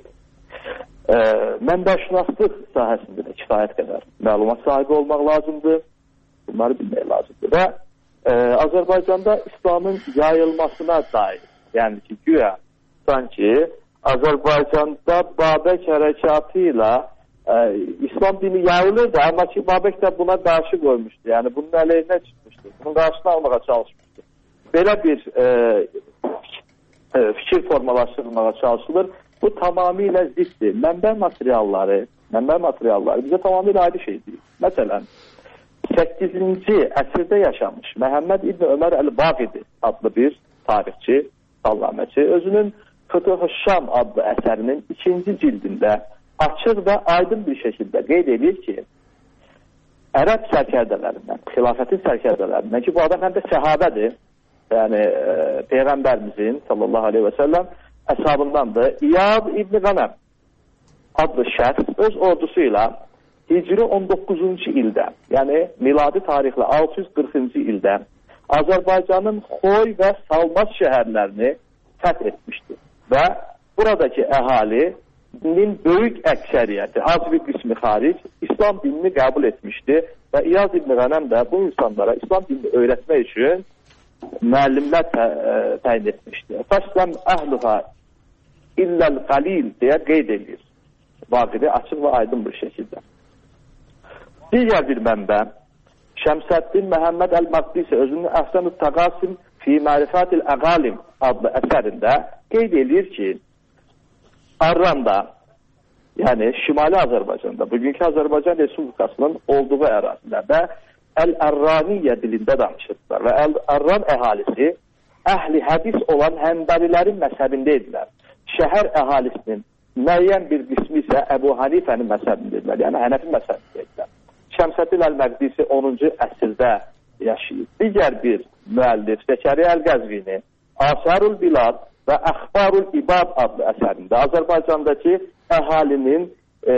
Mənbəşünaslıq sahəsində də kifayət qədər məlumat sahibi olmaq lazımdır. Bunları bilmək lazımdır. Və Azərbaycanda İslamın yayılmasına dair, yəni ki, güya sanki Azərbaycanda Babək hərəkatı ilə İslam dini yayılırdı, amma ki, Babək də buna qarşı qoymuşdu. Yəni, bunun əleyhinə çıxmışdı. Bunun qarşısını almağa çalışmışdı. Belə bir fikir formalaşdırılmağa çalışılır. Bu tamamilə ziddir. Mənbə materialları bizə tamamilə ayrı şey deyil. Məsələn, 8-ci əsrdə yaşamış Məhəmməd İbn Ömər Əl-Bağidi adlı bir tarixçi, sallaməçi, özünün Fütuh-u Şam adlı əsərinin 2-ci cildində açıq və aydın bir şəkildə qeyd edir ki, ərəb sərkərdələrindən, xilafətin sərkərdələrindən ki, bu adam həm də səhabədir, yəni Peyğəmbərimizin sallallahu aleyhi və səlləm əshabındandır. İyad İbn Qənəm adlı şəxs öz ordusu ilə Hicri 19-cu ildə, yəni miladi tarixlə 640-cı ildə Azərbaycanın Xoy və Salmas şəhərlərini fəth etmişdir. Və buradakı əhalinin böyük əksəriyyəti, az bir qismi xaric, İslam dinini qəbul etmişdi və İyad İbn Qənəm də bu insanlara İslam dinini öyrətmək üçün müəllimlər təyin etmişdi. Fəsləm əhluha illəl qalil deyə qeyd edir. Vaqidi açıq və aydın bir şəkildə. Digər bir mənbə, Şəmsəddin Məhəmməd Əl-Maqdisi özünün Əhsən-ü Təqasim fi Mərifətil Əqalim adlı əsərində qeyd edir ki, Arranda, yəni Şimali Azərbaycanda, bugünkü Azərbaycan Respublikasının olduğu ərazilərdə Əl-Ərraniyyə dilində danışırlar və Əl-Ərran əhalisi əhli hədis olan Həmbəlilərin məzhəbində edilər. Şəhər əhalisinin müəyyən bir qismi isə Əbu Hanifənin məzhəbində edilər, yəni Hənəfi məzhəbində edilər. Şəmsəddin Əl-Məqdisi 10-cu əsrdə yaşayıb. Digər bir müəllif Zəkəriyə Əl-Qəzvini Asarul Bilad və Əxbarul İbad adlı əsərində Azərbaycandakı əhalinin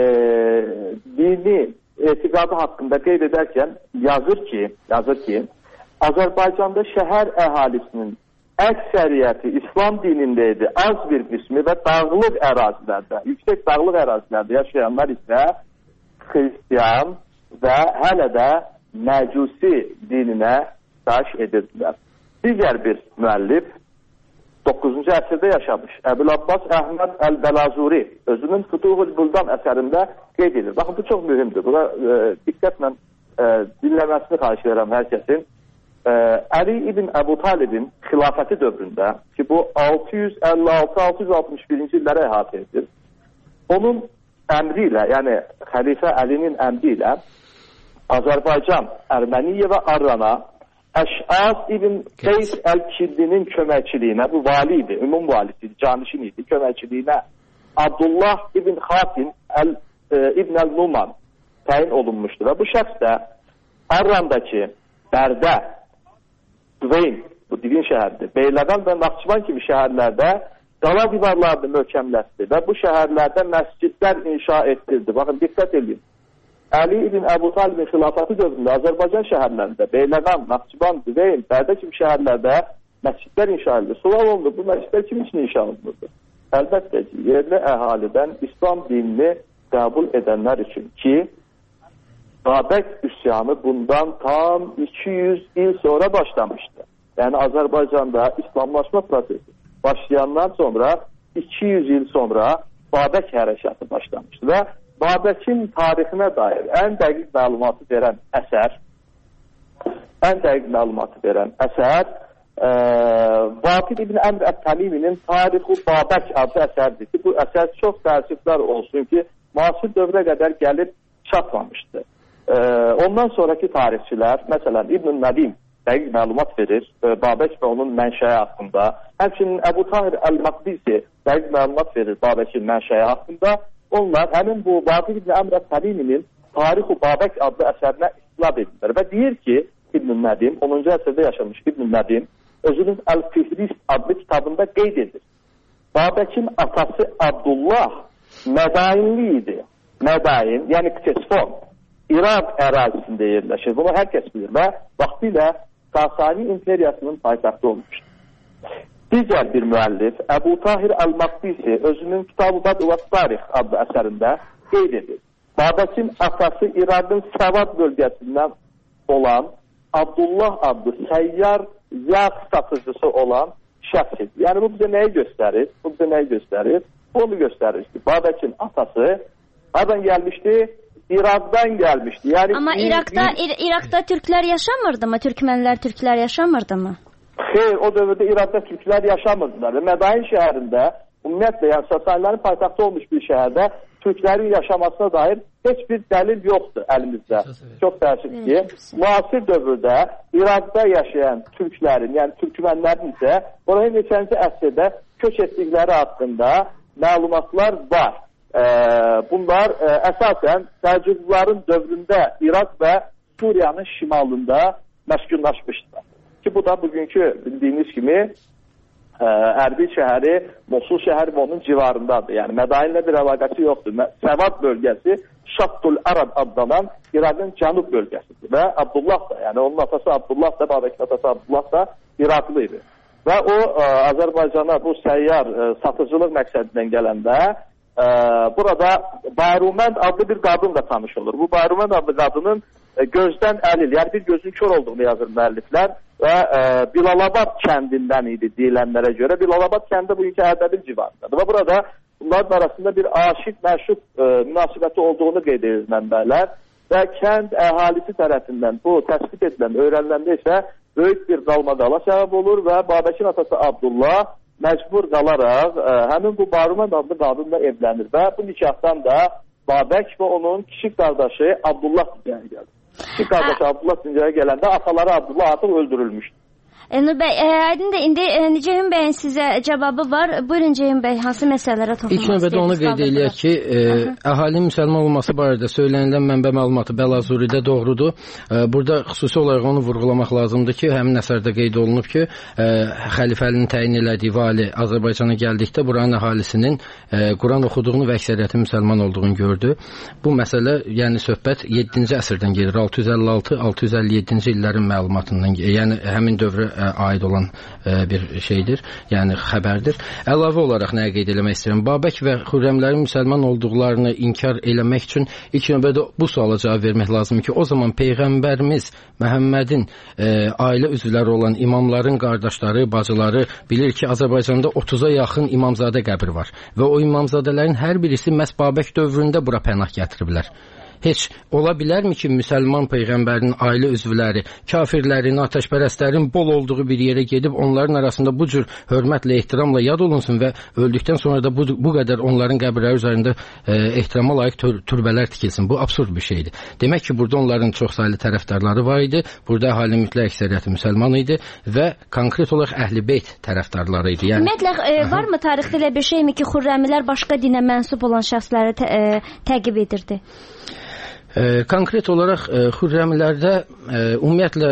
dini etiqadı haqqında qeyd edərkən yazır ki, Azərbaycanda şəhər əhalisinin əksəriyyəti İslam dinində idi, az bir qismi və dağlıq ərazilərdə, yüksək dağlıq ərazilərdə yaşayanlar isə xristiyan və hələ də məcusi dininə daş edirdilər. Digər bir müəllif 9-cu əsrdə yaşamış Əbul Abbas Əhməd Əl-Bəlazuri özünün Fütuhul Buldan əsərində qeyd edir. Baxın, bu çox mühümdür. Buna diqqətlə dinləməsini xahiş edirəm hər kəsin. Əli ibn Əbu Talibin xilafəti dövründə ki, bu 656-661-ci illərə əhatə edir. Onun əmri ilə, yəni xəlifə Əlinin əmri ilə Azərbaycan, Erməniyə və Arrana Əş'as ibn Qeys Əl-Kiddinin köməkçiliyinə, bu vali idi, ümum valisi, canişin idi, köməkçiliyinə Abdullah ibn Xatin ibn Əl-Numan təyin olunmuşdu və bu şəxs də Arrandakı Bərdə, Düveyn, bu divin şəhərdir, Beyləqan və Naxçıvan kimi şəhərlərdə qala divarlarını möhkəmləşdi və bu şəhərlərdə məscidlər inşa etdirdi. Baxın, diqqət edin. Əli ibn Əbu Talibin xilafəti dövründə Azərbaycan şəhərlərində, Beyləqan, Naxçıvan, Düveyn, Bərdə kimi şəhərlərdə məscidlər inşa edildi. Sual oldu, bu məscidlər kim üçün inşa olunurdu? Əlbəttə ki, yerli əhalidən İslam dinini qəbul edənlər üçün ki, Babək üsyanı bundan tam 200 il sonra başlamışdı. Yəni Azərbaycanda İslamlaşma prosesi başlayandan sonra 200 il sonra Babək hərəkatı başlamışdı və Babəkin tarixinə dair ən dəqiq məlumatı verən əsər Vaqid ibn Əmr Ət-Təmiminin Tarixu Babək adlı əsərdir ki, bu əsər çox təəssüflər olsun ki, müasir dövrə qədər gəlib çatmamışdı. Ondan sonraki tarixçilər, məsələn İbn Nədim dəqiq məlumat verir Babək və onun mənşəyi haqqında. Həmçinin Əbu Tahir Əl-Maqdisi dəqiq məlumat verir Babəkin mənşəyi haqqında. Onlar həmin bu Vaqid ibn Əmr Ət-Təmiminin Tarixu Babək adlı əsərinə istinad edirlər və deyir ki, İbn Nədim, 10-cu əsrdə yaşamış İbn Nədim özünün Əl-Fihrist adlı kitabında qeyd edir. Babəkin atası Abdullah Mədainli idi. Mədain, yəni Ktesfon, İraq ərazisində yerləşir. Bunu hər kəs bilir və vaxtilə Sasani imperiyasının paytaxtı olmuşdur. Digər bir müəllif Əbu Tahir Əl-Maqdisi özünün Kitab-ı Bədü və Tarix adlı əsərində qeyd edir. Babəkin atası İraqın Səvad bölgəsindən olan Abdullah adlı səyyar yağ satıcısı olan şəxs idi. Yəni bu bizə nəyi göstərir? Onu göstərir ki, Babəkin atası hardan gəlmişdi? İraqdan gəlmişdi. Yəni amma İraqda türklər yaşamırdı mı? Türklər yaşamırdı mı? Xeyr, o dövrdə İraqda türklər yaşamırdılar və Mədain şəhərində ümumiyyətlə, yəni Sasanilərin paytaxtı olmuş bir şəhərdə türklərin yaşamasına dair heç bir dəlil yoxdur əlimizdə. Çox təəssüf ki, müasir dövrdə İraqda yaşayan türklərin, yəni türkmənlərin isə oraya neçənci əsrdə köç etdikləri haqqında məlumatlar var. Bunlar əsasən Səlcuqluların dövründə İraq və Suriyanın şimalında məskunlaşmışdır. Ki bu da bugünkü bildiyiniz kimi Ərbil şəhəri, Mosul şəhəri və onun civarındadır. Yəni Mədainlə bir əlaqəsi yoxdur. Səvad bölgəsi Şattul Ərəb adlanan İraqın cənub bölgəsidir və Abdullah da, yəni onun atası Abdullah da, Babəkin atası Abdullah da İraqlı idi. Və o Azərbaycana bu səyyar satıcılıq məqsədindən gələndə burada Bayrumənd adlı bir qadınla tanış olur. Bu Bayrumənd adlı qadının gözdən əlil, yəni bir gözün kör olduğunu yazır müəlliflər və Bilalabad kəndindən idi deyilənlərə görə. Bilalabad kəndi bugünkü Ərdəbil civarındadır və burada bunların arasında bir aşiq-məşuq münasibəti olduğunu qeyd edir mənbələr və kənd əhalisi tərəfindən bu təsbit edilən, öyrəniləndə isə böyük bir qalmaqala səbəb olur və Babəkin atası Abdullah məcbur qalaraq həmin bu Bayrumənd adlı qadınla evlənir və bu nikahdan da Babək və onun kiçik qardaşı Abdullah dünyaya gəlir. Kiçik qardaşı Abdullah dünyaya gələndə ataları Abdullah artıq öldürülmüşdür. Nur bəy, aydındır, indi Ceyhun bəyin sizə cavabı var. Buyurun Ceyhun bəy, hansı məsələlərə toxunmaq istəyirsiniz? İlk növbədə onu qeyd eləyək ki, əhalinin müsəlman olması barədə söylənilən mənbə məlumatı Bəlazuridə doğrudur. Burada xüsusi olaraq onu vurğulamaq lazımdır ki, həmin əsərdə qeyd olunub ki, xəlifənin təyin elədiyi vali Azərbaycana gəldikdə buranın əhalisinin Quran oxuduğunu və əksəriyyətin müsəlman olduğunu gördü. Bu məsələ, yəni söhbət 7-ci əsrdən gedir, 656-657-ci illərin məlumatından, yəni həmin dövrə aid olan bir şeydir, yəni xəbərdir. Əlavə olaraq nəyə qeyd eləmək istəyirəm? Babək və Xürrəmlərin müsəlman olduqlarını inkar eləmək üçün ilk növbədə bu suala cavab vermək lazımdır ki, o zaman Peyğəmbərimiz Məhəmmədin ailə üzvləri olan imamların qardaşları, bacıları bilir ki, Azərbaycanda 30-a yaxın imamzadə qəbri var və o imamzadələrin hər birisi məhz Babək dövründə bura pənah gətiriblər. Heç ola bilərmi ki, müsəlman peyğəmbərinin ailə üzvləri, kafirlərin, atəşpərəstlərin bol olduğu bir yerə gedib onların arasında bu cür hörmətlə, ehtiramla yad olunsun və öldükdən sonra da bu qədər onların qəbirləri üzərində ehtirama layiq türbələr tikilsin. Bu absurd bir şeydir. Demək ki, burada onların çoxsaylı tərəfdarları var idi. Burada əhalinin mütləq əksəriyyəti müsəlman idi və konkret olaraq Əhl-i-Beyt tərəfdarları idi. Yəni ümumiyyətlə varmı tarixdə elə bir şeymi ki, Xürrəmilər başqa dinə mənsub olan şəxsləri təqib edirdi? Konkret olaraq Xürrəmilərdə ümumiyyətlə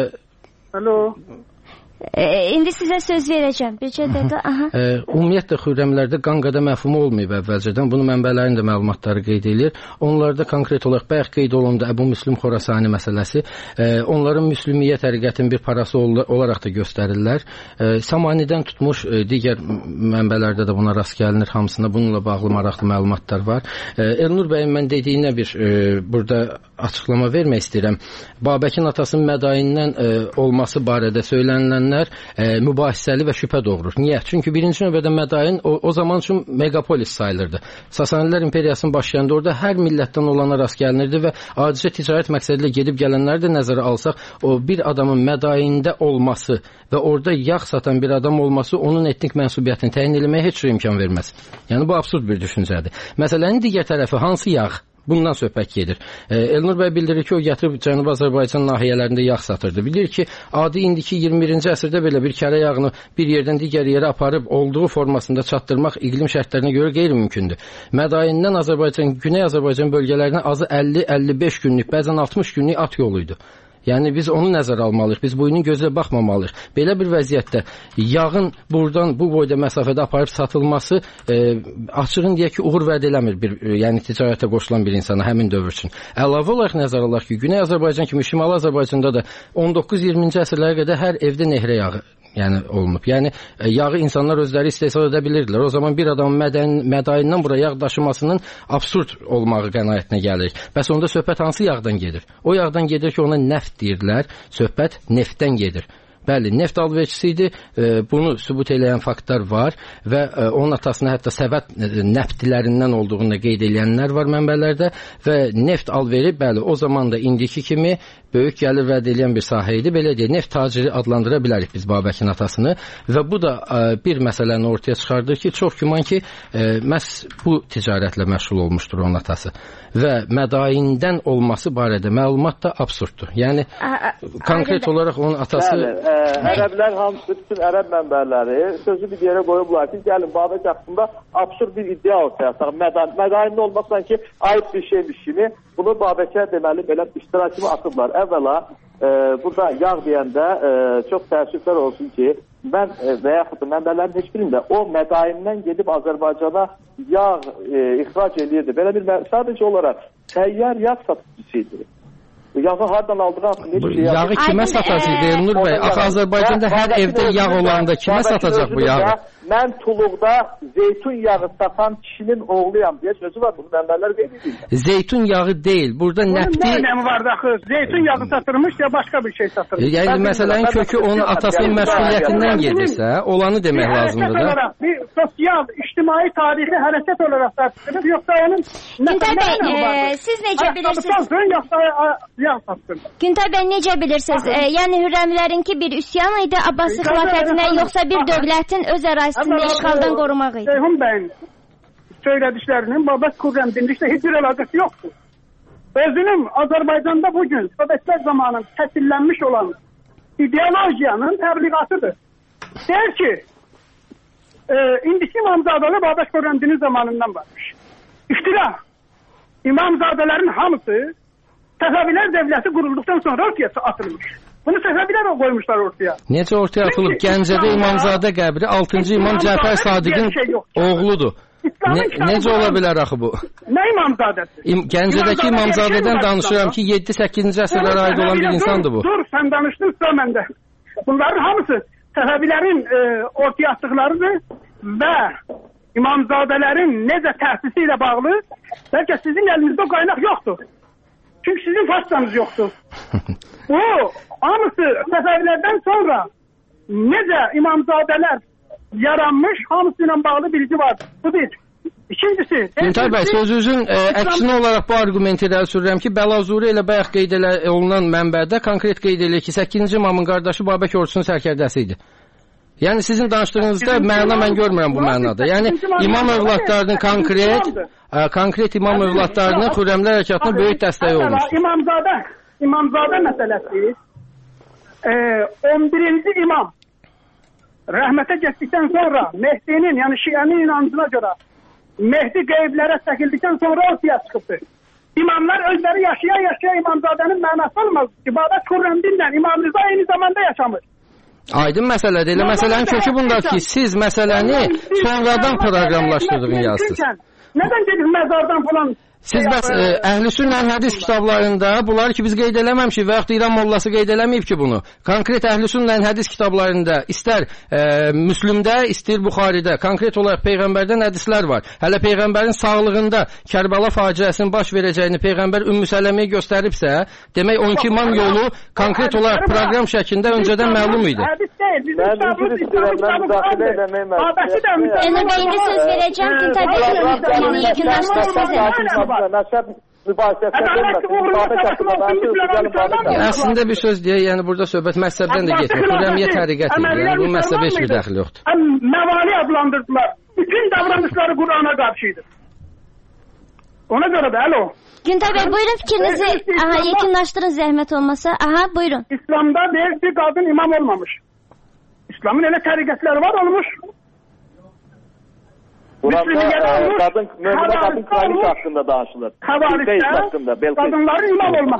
İndi sizə söz verəcəm. Bircə dəqiqə. Ümumiyyətlə Xürrəmilərdə qanqada məfhumu olmayıb əvvəlcədən. Bunu mənbələrin də məlumatları qeyd edir. Onlarda konkret olaraq bayaq qeyd olundu Əbu Müslüm Xorasani məsələsi. Onların müslümiyyə təriqətinin bir parası olaraq da göstərirlər. Samanidən tutmuş digər mənbələrdə də buna rast gəlinir. Hamısında bununla bağlı maraqlı məlumatlar var. Elnur bəyin mən dediyinə bir burada açıqlama vermək istəyirəm. Babəkin atasının mədaindən olması barədə söylənilənlər mübahisəli və şübhə doğurur. Niyə? Çünki birinci növbədə Mədain o zaman üçün megapolis sayılırdı. Sasanilər imperiyasının başlayanında orada hər millətdən olana rast gəlinirdi və adicə ticarət məqsədilə gedib gələnləri də nəzərə alsaq, o bir adamın Mədaində olması və orada yağ satan bir adam olması onun etnik mənsubiyyətini təyin etməyə heç imkan verməz. Yəni bu absurd bir düşüncədir. Məsələnin digər tərəfi hansı yağ? Bundan söhbət gedir. Elnur bəy bildirir ki, o gətirib Cənubi Azərbaycan nahiyələrində yağ satırdı. Bilir ki, adi indiki 21-ci əsrdə belə bir kərə yağını bir yerdən digər yerə aparıb olduğu formasında çatdırmaq iqlim şərtlərinə görə qeyri-mümkündür. Mədaindən Azərbaycan, Güney Azərbaycan bölgələrinə azı 50-55 günlük, bəzən 60 günlük at yoluydu. Yəni biz onu nəzərə almalıyıq. Biz bu inin gözlə baxmamalıyıq. Belə bir vəziyyətdə yağın buradan bu boyda məsafədə aparıb satılması açığın deyək ki, uğur vəd eləmir yəni ticarətə qoşulan bir insana həmin dövr üçün. Əlavə olaraq nəzərə alaq ki, Güney Azərbaycan kimi Şimali Azərbaycanda da 19-20-ci əsrlərə qədər hər evdə nehrə yağı olunub. Yəni yağı insanlar özləri istehsal edə bilirdilər. O zaman bir adamın Mədaindən bura yağ daşımasının absurd olmağı qənaətinə gəlir. Bəs onda söhbət hansı yağdan gedir? O yağdan gedir ki, ona neft deyirlər. Söhbət neftdən gedir. Bəli, neft alverçisi idi. Bunu sübut edən faktlar var və onun atasına hətta Səbət nəftlərindən olduğunu qeyd edənlər var mənbələrdə və neft alveri, bəli, o zaman da indiki kimi böyük gəlir vəd edən bir sahə idi. Belə deyək, neft taciri adlandıra bilərik biz Babəkin atasını və bu da bir məsələni ortaya çıxardır ki, çox güman ki, məhz bu ticarətlə məşğul olmuşdur onun atası və Mədaindən olması barədə məlumat da absurddur. Yəni konkret olaraq onun atası Ərəblər hamısı, bütün ərəb mənbələri sözü bir yerə qoyublar ki, gəlin Babək haqqında absurd bir iddia ortaya ataq. Mədainin olmaqla ki, ayıb bir şeymiş kimi bunu Babəkə deməli belə iştirakımı atıblar. Əvvəla burada yağ deyəndə çox təəssüflər olsun ki, mən və yaxud da mənbələrin heç birində o Mədaindən gedib Azərbaycana yağ ixrac edirdi. Belə bir sadəcə olaraq təyyar yağ satıcısıydı. Yağı hardan aldığını haqqında yağı kimə satacaq Elnur bəy? Axı Azərbaycanda hər evdə yağ olanda kimə satacaq bu yağı? Mən Tuluqda zeytun yağı satan kişinin oğluyam deyə sözü var. Bunu mənbələr qeyd edirlər. Zeytun yağı deyil. Burada nəfti... Nə vardı axı? Zeytun yağı satırmış ya başqa bir şey satırmış. Yəni məsələnin kökü onun atasının məsuliyyətindən gedirsə, olanı demək lazımdır da. Bir sosial, ictimai, tarixi hərəkət olaraq satılır, yoxsa onun... Güntay bəy, siz necə bilirsiniz? Güntay bəy, necə bilirsiniz? Yəni Hürrəmlərinki bir üsyan idi Abbasi xilafətinə, yoxsa bir dövlətin öz ərazisində işğaldan qorumaq idi? Ceyhun bəyin söylədiklərinin Babək Xürrəm dinliklə heç bir əlaqəsi yoxdur. Özünün Azərbaycanda bugün Sovetlər zamanı təsillənmiş olan ideolojiyanın təbliğatıdır. Deyir ki, indiki İmamzadalı Babək Xürrəm dini zamanından varmış. İftira. İmamzadələrin hamısı Səfəvilər dövləti qurulduqdan sonra ortaya atılmış. Bunu Səfəvilər qoymuşlar ortaya. Necə ortaya atılıb? Gəncədə İmamzadə qəbri 6-cı İmam Cəfər Sadiqin oğludur. Necə ola bilər axı bu? Nə İmamzadəsi? Gəncədəki İmamzadədən danışıram ki, 7-8-ci əsrlərə aid olan bir insandır bu. Dur, sən danışdın, sıra məndə. Bunların hamısı Səfəvilərin ortaya atdıqlarıdır və İmamzadələrin necə təhsisi ilə bağlı, bəlkə sizin əlinizdə o qaynaq yoxdur. Çünki sizin façanız yoxdur. Bu, hamısı Səfəvilərdən sonra necə İmamzadələr yaranmış, hamısı ilə bağlı bilgi var. Bu bir. İkincisi... Güntay bəy, sözünüzün əksinə olaraq bu argumenti irəli sürürəm ki, Bəlazuri ilə bayaq qeyd olunan mənbədə konkret qeyd edilir ki, 8-ci imamın qardaşı Babək ordusunun sərkərdəsi idi. Yəni sizin danışdığınızda məna mən görmürəm bu mənada. Yəni imam övladlarının konkret imam övladlarının Xürrəmlər hərəkatına böyük dəstəyi olmuş. İmamzadə məsələsi 11-ci imam rəhmətə getdikdən sonra Mehdinin, yəni Şiənin inancına görə Mehdi qeyblərə çəkildikdən sonra ortaya çıxıbdır. İmamlar özləri yaşaya İmamzadənin mənası olmaz ki, Babək Xürrəmdinlə İmam Rıza eyni zamanda yaşamır. Aydın məsələdir. Elə məsələnin kökü bundadır ki, siz məsələni sonradan proqramlaşdırdığını yazsınız. Nədən gedib məzardan falan... Siz bəs Əhlüsünnə hədis kitablarında bunları ki biz qeyd eləməmişik və yaxud İran mollası qeyd eləməyib ki bunu. Konkret Əhlüsünnə hədis kitablarında istər Müslümdə, istər Buxaridə konkret olaraq Peyğəmbərdən hədislər var. Hələ Peyğəmbərin sağlığında Kərbəla faciəsinin baş verəcəyini Peyğəmbər Ümmü Sələməyə göstəribsə, demək 12 imam yolu konkret olaraq proqram şəklində öncədən məlum idi. Elnur bəy, indi söz verəcəm. Güntay bəy, yekunlaşdırsınız. Məzhəb mübahisəsinə dönməsin. Babək haqqında danışırıq. Əslində bir söz deyək, yəni burada söhbət məzhəbdən də getmir. Xürrəmiyyə təriqət edir. Yəni bu məzhəbə heç bir dəxli yoxdur. Məvali adlandırdılar. Bütün davranışları Qur'ana qarşıydı. Ona görə də, alo. Güntay bəy, buyurun fikrinizi yekunlaşdırın zəhmət olmasa. Aha, buyurun. İslamda bir qadın imam olmamış. İslamın elə təriqətləri var olmuş. Quranda qadın kraliç haqqında danışılır. Xəvaricdə qadınların imam olmaq.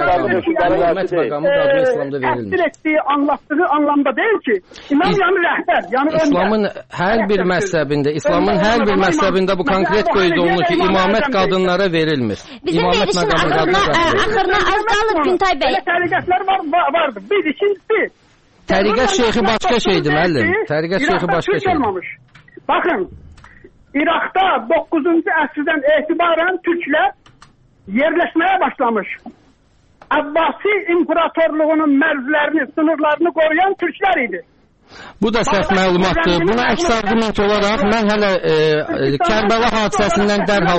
Təsdir etdiyi, anlattığı anlamda deyil ki, imam yəni rəhbər. İslamın hər bir məzhəbində bu konkret qeyd olunur ki, imamət qadınlara verilmir. Bizim verilişin axırına az qalıb Güntay bəy. Təriqətlər vardır. Bir, ikincisi. Təriqət şeyxi başqa şeydir, müəllim. Təriqət şeyxi başqa şeydir. Baxın. İraqda 9-cu əsrdən etibarən Türklər yerləşməyə başlamış. Abbasi imperatorluğunun mərzlərini, sınırlarını qoruyan Türklər idi. Bu da səhv məlumatdır. Buna əks argument olaraq mən hələ Kərbəla hadisəsindən dərhal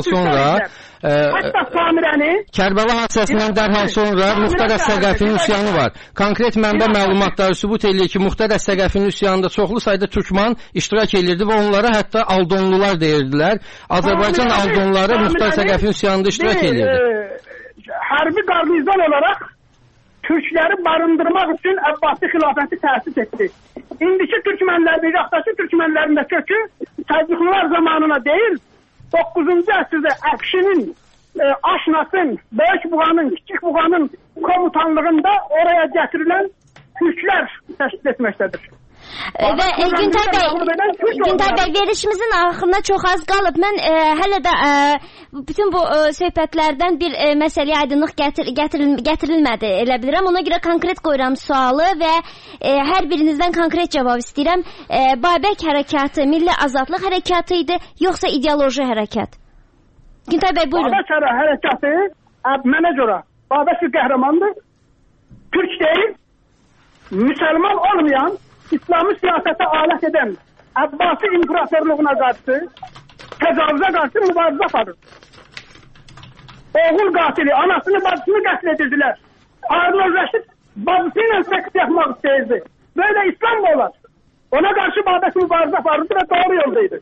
sonra Muxtar Əs-Səqəfinin üsyanı var. Konkret mənbə məlumatları sübut edir ki, Muxtar Əs-Səqəfinin üsyanında çoxlu sayda türkman iştirak edirdi və onlara hətta Aldonlular deyirdilər. Azərbaycan Aldonları Muxtar Əs-Səqəfinin üsyanında iştirak edirdi. Hərbi qarnizon olaraq Türkləri barındırmaq üçün Əbbasi xilafəti təsis etdi. İndiki Türkmənlərin, İraqdakı Türkmənlərin də kökü Səlcuqlular zamanına deyil, 9-cu əsrdə Əfşinin, Aşnasın, Böyük Buğanın, Kiçik Buğanın komutanlığında oraya gətirilən Türklər təşkil etməkdədir. Və Güntay bəy, verilişimizin axırına çox az qalıb. Mən hələ də bütün bu söhbətlərdən bir məsələyə aydınlıq gətirilmədi, elə bilirəm. Ona görə konkret qoyuram sualı və hər birinizdən konkret cavab istəyirəm. Babək hərəkatı milli azadlıq hərəkatı idi, yoxsa ideoloji hərəkat? Güntay bəy, buyurun. Babək hərəkatı mənə görə Babək bir qəhrəmandır. Türk deyil, müsəlman olmayan, İslami siyasete alet eden Abbasi imparatorluğuna karşı tecavüze karşı mübarize aparır. Oğul katili anasını bacısını katledirdiler. Harun Reşit bacısıyla seks yapmak isteyirdi. Böyle İslam mı olar? Ona karşı Babək mübarize aparırdı ve doğru yoldaydı.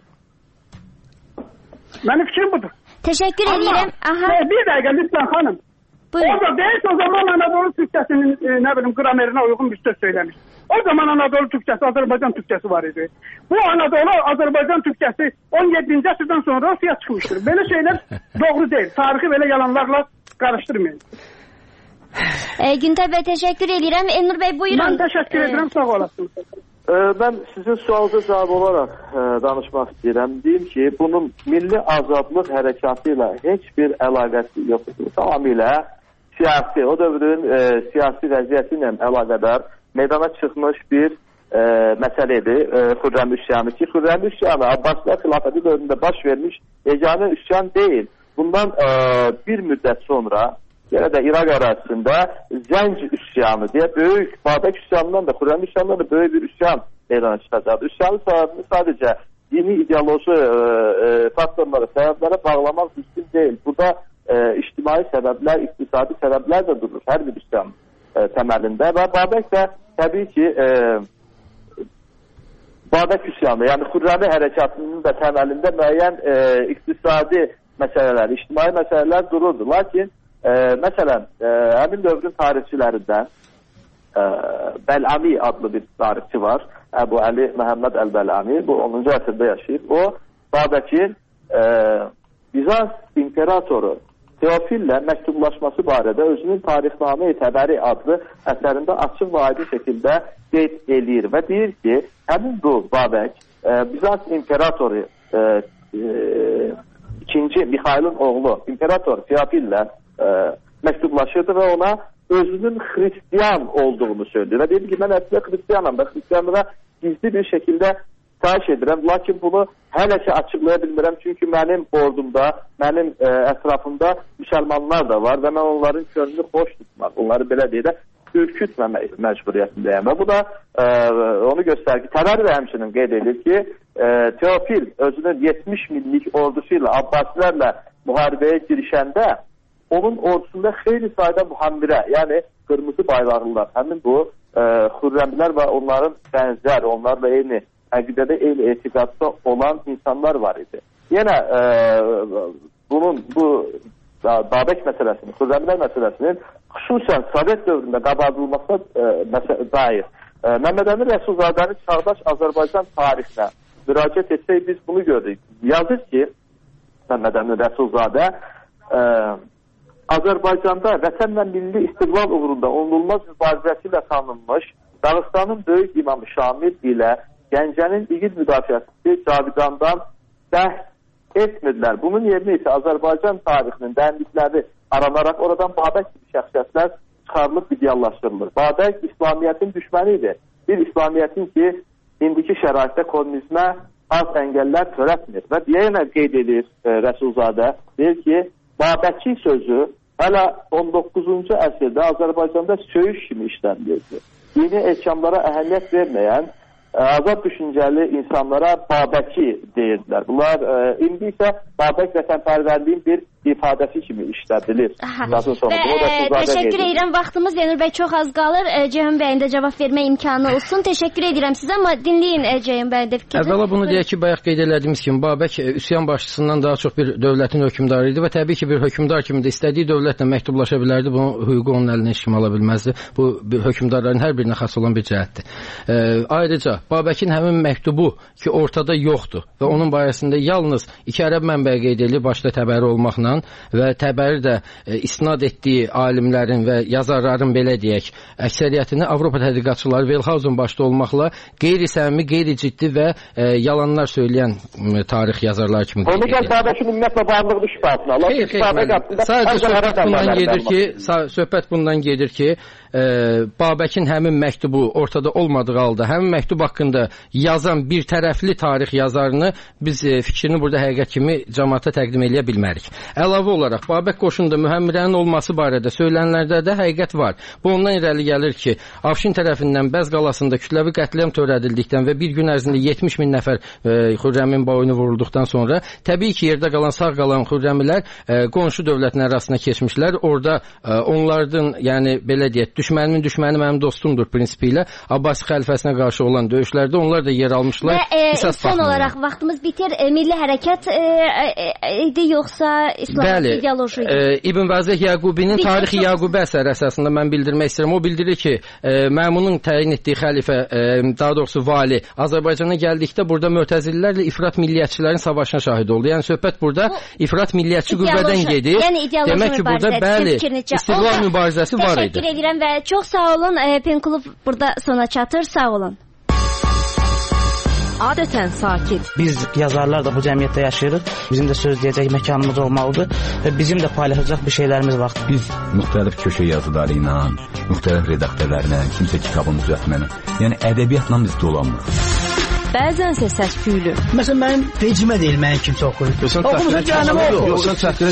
Benim fikrim budur. Teşekkür ederim. Bir dakika lütfen hanım. Buyurun. O da değilse o zaman Anadolu Türkçesinin ne bileyim gramerine uygun bir söz söylemiş. O zaman Anadolu Türkçesi, Azerbaycan Türkçesi var idi. Bu Anadolu, Azerbaycan Türkçesi 17. asırdan sonra ortaya çıkmıştır. Böyle şeyler doğru değil. Tarihi böyle yalanlarla karıştırmayın. Güntay Bey teşekkür ederim. Elnur Bey buyurun. Ben teşekkür ederim. Sağ olasın. Ben sizin sualınıza cavab olaraq danışmaq istəyirəm. Deyim ki, bunun milli azadlıq hərəkatı ilə heç bir əlaqəsi yoxdur. Tamamilə siyasi, o dövrün siyasi vəziyyəti ilə əlaqədar meydana çıxmış bir məsələdir Xürrəm üsyanı ki, Xürrəm üsyanı Abbasilər xilafəti dövründə baş vermiş yeganə üsyan deyil. Bundan bir müddət sonra yenə də İraq ərazisində Zənc üsyanı deyə böyük Babək üsyanından da Xürrəm üsyanından da böyük bir üsyan meydana çıxacaqdır. Üsyanın səbəbini sadəcə dini ideoloji faktorları, səbəblərə bağlamaq mümkün deyil. Burada ictimai səbəblər, iqtisadi səbəblər də durur hər bir üsyan təməlində və Babək də təbii ki Babək üsyanı, yəni Xürrəmi hərəkatının da təməlində müəyyən iqtisadi məsələlər, ictimai məsələlər dururdu. Lakin məsələn, həmin dövrün tarixçilərindən Bəlami adlı bir tarixçi var. Əbu Əli Məhəmməd Əl-Bəlami, bu 10-cu əsrdə yaşayır. O, Babəkin Bizans imperatoru Teofillə məktublaşması barədə özünün Tarixnamə-i Təbəri adlı əsərində açıq və aydın şəkildə qeyd eləyir və deyir ki, həmin bu Babək Bizans imperatoru 2. Mixailin oğlu imperator Teofillə məktublaşırdı və ona özünün Xristiyan olduğunu söylüyor. Və deyir ki, mən əslində Xristiyanam və Xristiyanlığa gizli bir şəkildə xahiş edirəm. Lakin bunu hələ ki açıqlaya bilmirəm. Çünki mənim ordumda, mənim ətrafımda müsəlmanlar da var və mən onların könlünü xoş tutmaq, onları belə deyək də ürkütməmək məcburiyyətindəyəm. Və bu da onu göstərir ki, Təbəri də həmçinin qeyd edir ki, Teofil özünün 70 minlik ordusu ilə Abbasilərlə müharibəyə girişəndə onun ordusunda xeyli sayda mühəmbirə, yəni qırmızı bayraqlılar, həmin bu Xürrəmlər və onların bənzər, onlarla eyni əqidədə, eyni etiqadda olan insanlar var idi. Yenə bunun bu Babək məsələsinin, Xürrəmlər məsələsinin xüsusən Sovet dövründə qabardılmasına dair Məmməd Əmin Rəsulzadənin Çağdaş Azərbaycan tarixinə müraciət etsək biz bunu gördük. Yazır ki, Məmməd Əmin Rəsulzadə Azərbaycanda vətən və milli istiqlal uğrunda onulmaz mübarizəsi ilə tanınmış Dağıstanın böyük imamı Şamil ilə Gəncənin igid müdafiəçisi Cavidandan bəhs etmirlər. Bunun yerinə isə Azərbaycan tarixinin dərinlikləri aranaraq oradan Babək kimi şəxsiyyətlər çıxarılıb ideallaşdırılır. Babək İslamiyyətin düşməni idi. Bir İslamiyyətin ki, indiki şəraitdə kommunizmə az əngəllər törətmir. Və yenə qeyd edir Rəsulzadə, deyir ki, Babəki sözü hələ 19-cu əsrdə Azərbaycanda söyüş kimi işlənilirdi. Dini ehkamlara əhəmiyyət verməyən azad düşüncəli insanlara Babəki deyirdilər. Bunlar indi isə Babək vətənpərvərliyin bir ifadəsi kimi işlədilir. Təşəkkür edirəm. Vaxtımız Zeynur bəy çox az qalır. Ceyhun bəyin də cavab vermə imkanı olsun. Təşəkkür edirəm sizə, amma dinləyin Ceyhun bəyin də fikrini. Əvvəla bunu deyək ki, bayaq qeyd elədiyimiz kimi Babək üsyan başçısından daha çox bir dövlətin hökmdarı idi və təbii ki, bir hökmdar kimi də istədiyi dövlətlə məktublaşa bilərdi. Bunun hüququ onun əlindən heç kim ala bilməzdi. Bu hökmdarların hər birinə xas olan bir cəhətdir. Ayrıca Babəkin həmin məktubu ki, ortada yoxdur və onun barəsində yalnız iki ərəb mənbəyi qeyd edilir, başda Təbəri olmaqla və Təbəri də istinad etdiyi alimlərin və yazarların belə deyək, əksəriyyətini Avropa tədqiqatçıları Velhausen başda olmaqla qeyri-səmimi, qeyri-ciddi və yalanlar söyləyən tarix yazarlar kimi qeyd edilir. Onu gəl Babəkin ümumiyyətlə varlıqlı şübhəsini alır. Söhbət bundan gedir ki, Babəkin həmin məktubu ortada olmadığı halda, həmin məktub haqqında yazan bir tərəfli tarix yazarını biz fikrini burada həqiqət kimi cəmaata təqdim edə bilmərik. Əlavə olaraq, Babək qoşununda mühəmbirənin olması barədə söylənlərdə də həqiqət var. Bu ondan irəli gəlir ki, Afşin tərəfindən Bəz qalasında kütləvi qətliam törədildikdən və bir gün ərzində 70 min nəfər Xürrəmin boynu vurulduqdan sonra təbii ki, yerdə qalan, sağ qalan Xürrəmilər qonşu dövlətin arasına keçmişlər. Orada onlardan, yəni belə deyək, düşmənimin düşməni mənim dostumdur prinsipi ilə Abbasi xəlifəsinə qarşı olan döyüşlərdə onlar da yer almışlar. Və son olaraq vaxtımız bitir. Milli hərəkat idi yoxsa İslam ideoloji idi? İbn Vəzih Yaqubinin Tarixi Yaqubə əsəri əsasında mən bildirmək istəyirəm. O bildirir ki, Məmunun təyin etdiyi xəlifə, daha doğrusu vali Azərbaycana gəldikdə burada Mötəzililərlə ifrat milliyyətçilərin savaşına şahid oldu. Yəni söhbət burada ifrat milliyyətçi qüvvədən gedir. Demək ki, burada bəli, istiqlal mübarizəsi var idi. Təşəkkür edirəm və çox sağ olun. Penklub burada sona çatır. Sağ olun. Adətən sakit. Biz yazarlar da bu cəmiyyətdə yaşayırıq. Bizim də söz deyəcək məkanımız olmalıdır və bizim də paylaşacaq bir şeylərimiz var. Biz müxtəlif köşə yazıları ilə, müxtəlif redaktörlərlə, kimsə kitabını düzəltməklə, yəni ədəbiyyatla biz dolanmırıq. bəzənsə səs-küylü. Məsələn, mənim vecimə deyil, mənim kimsə oxuyur. Oxumusun cəhənnəmə oxu. Yox, sən çəkdirə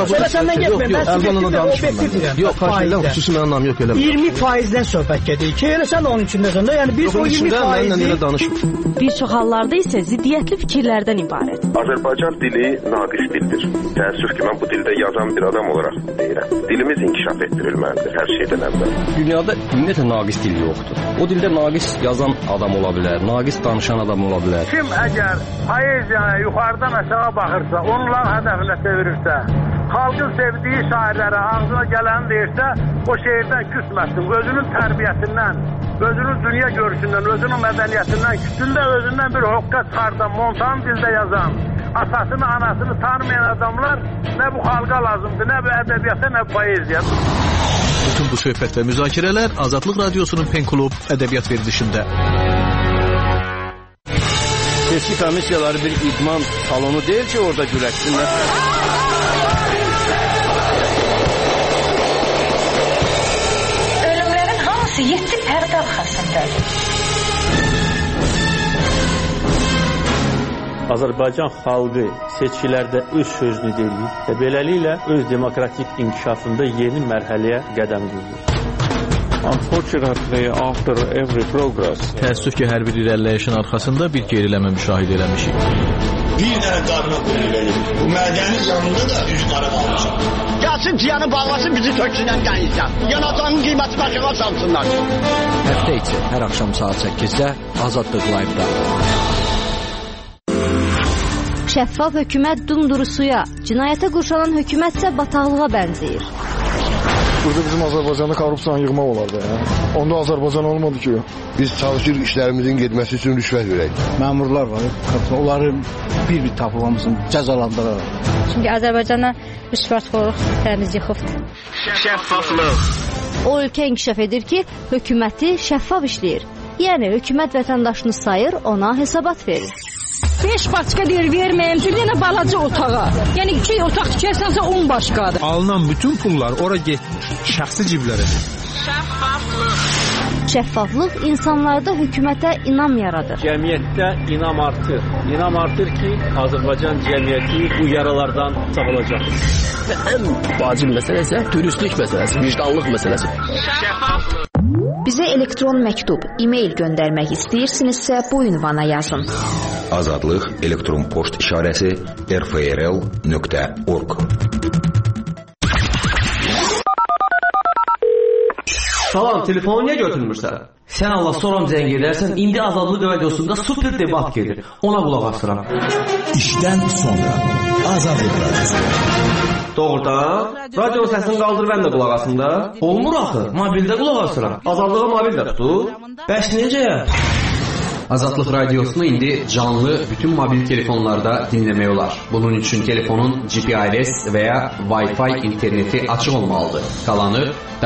yox, xaşirlə xüsusi mənim nam yox elə. 20%-dən söhbət gedir ki, elə sən onun içindəsən də, yəni biz o 20%-i... Bir çox hallarda isə ziddiyyətli fikirlərdən ibarət. Azərbaycan dili naqis dildir. Təəssüf ki, mən bu dildə yazan bir adam olaraq deyirəm. Dilimiz inkişaf etdirilməlidir hər şeydən əvvəl. Dünyada ümumiyyətlə naqis dil yoxdur. O dildə naqis yazan adam ola bilər, naqis danışan adam ola bilər. Kim əgər poeziyaya yuxarıdan aşağı baxırsa, onlar hədəfinə çevirirsə, xalqın sevdiyi şairlərə ağzına gələni deyirsə, o şeirdən küsməsin. Özünün tərbiyəsindən, özünün dünya görüşündən, özünün mədəniyyətindən, kütündə özündən bir hoqqa çıxardan, montan dildə yazan, atasını, anasını tanımayan adamlar nə bu xalqa lazımdır, nə bu ədəbiyyata, nə bu poeziya. Bütün bu söhbət və müzakirələr Azadlıq Radiosunun Pen Klub ədəbiyyat verilişində. Seçki komissiyaları bir idman salonu deyil ki, orada güləşsinlər. Ölümlərin hamısı 7 pərdə arxasındadır. Azərbaycan xalqı seçkilərdə öz sözünü deyir və beləliklə öz demokratik inkişafında yeni mərhələyə qədəm qoyur. Unfortunately, after every progress, təəssüf ki, hər bir irəliləyişin arxasında bir geriləmə müşahidə eləmişik. Bir dənə qarına qoyulur. Bu mədəni yanında da üz qarama almışam. Gəlsin ciyanı bağlasın, bizi töksünən qəyizdən. Yanatanın qiyməti başına salsınlar. Həftə içi hər axşam saat 8-də Azadlıq Live-da. Şəffaf hökumət dumduru suya, cinayətə qurşanan hökumət isə bataqlığa bənzəyir. Burada bizim Azərbaycanda korrupsiyanı yığmaq olardı. Onda Azərbaycan olmadı ki. Biz çalışırıq işlərimizin getməsi üçün rüşvət verək. Məmurlar var, onları bir-bir tapılmamızın cəzalandıraraq. Çünki Azərbaycana rüşvətxorluq təmiz yıxıbdır. Şəffaflıq. O ölkə inkişaf edir ki, hökuməti şəffaf işləyir. Yəni, hökumət vətəndaşını sayır, ona hesabat verir. 5 başqa deyir, verməyəm, bir dənə balaca otağa. Yəni 2 otaq tikərsənsə 10 başqadır. Alınan bütün pullar ora getmiş, şəxsi ciblərə. Şəffaflıq insanlarda hökumətə inam yaradır. Cəmiyyətdə inam artır. İnam artır ki, Azərbaycan cəmiyyəti bu yaralardan sağalacaq. Və ən vacib məsələ isə dürüstlük məsələsi, vicdanlıq məsələsi. Bizə elektron məktub, e-mail göndərmək istəyirsinizsə bu ünvana yazın. Azadlıq elektron poçt işarəsi rfrl.org. Salam, telefonu niyə götürmürsən? Sən Allah soram zəng edərsən, indi Azadlıq Radiosunda super debat gedir. Ona qulaq asıram. İşdən sonra Azadlıq Radiosu. Doğrudan? Radio səsini qaldır, mən də qulaq asım da. Olmur axı, mobildə qulaq asıram. Azadlığa mobildə tutur. Bəs necə? Azadlıq Radiosunu indi canlı bütün mobil telefonlarda dinləmək olar. Bunun üçün telefonun GPRS və ya Wi-Fi interneti açıq olmalıdır. Qalanı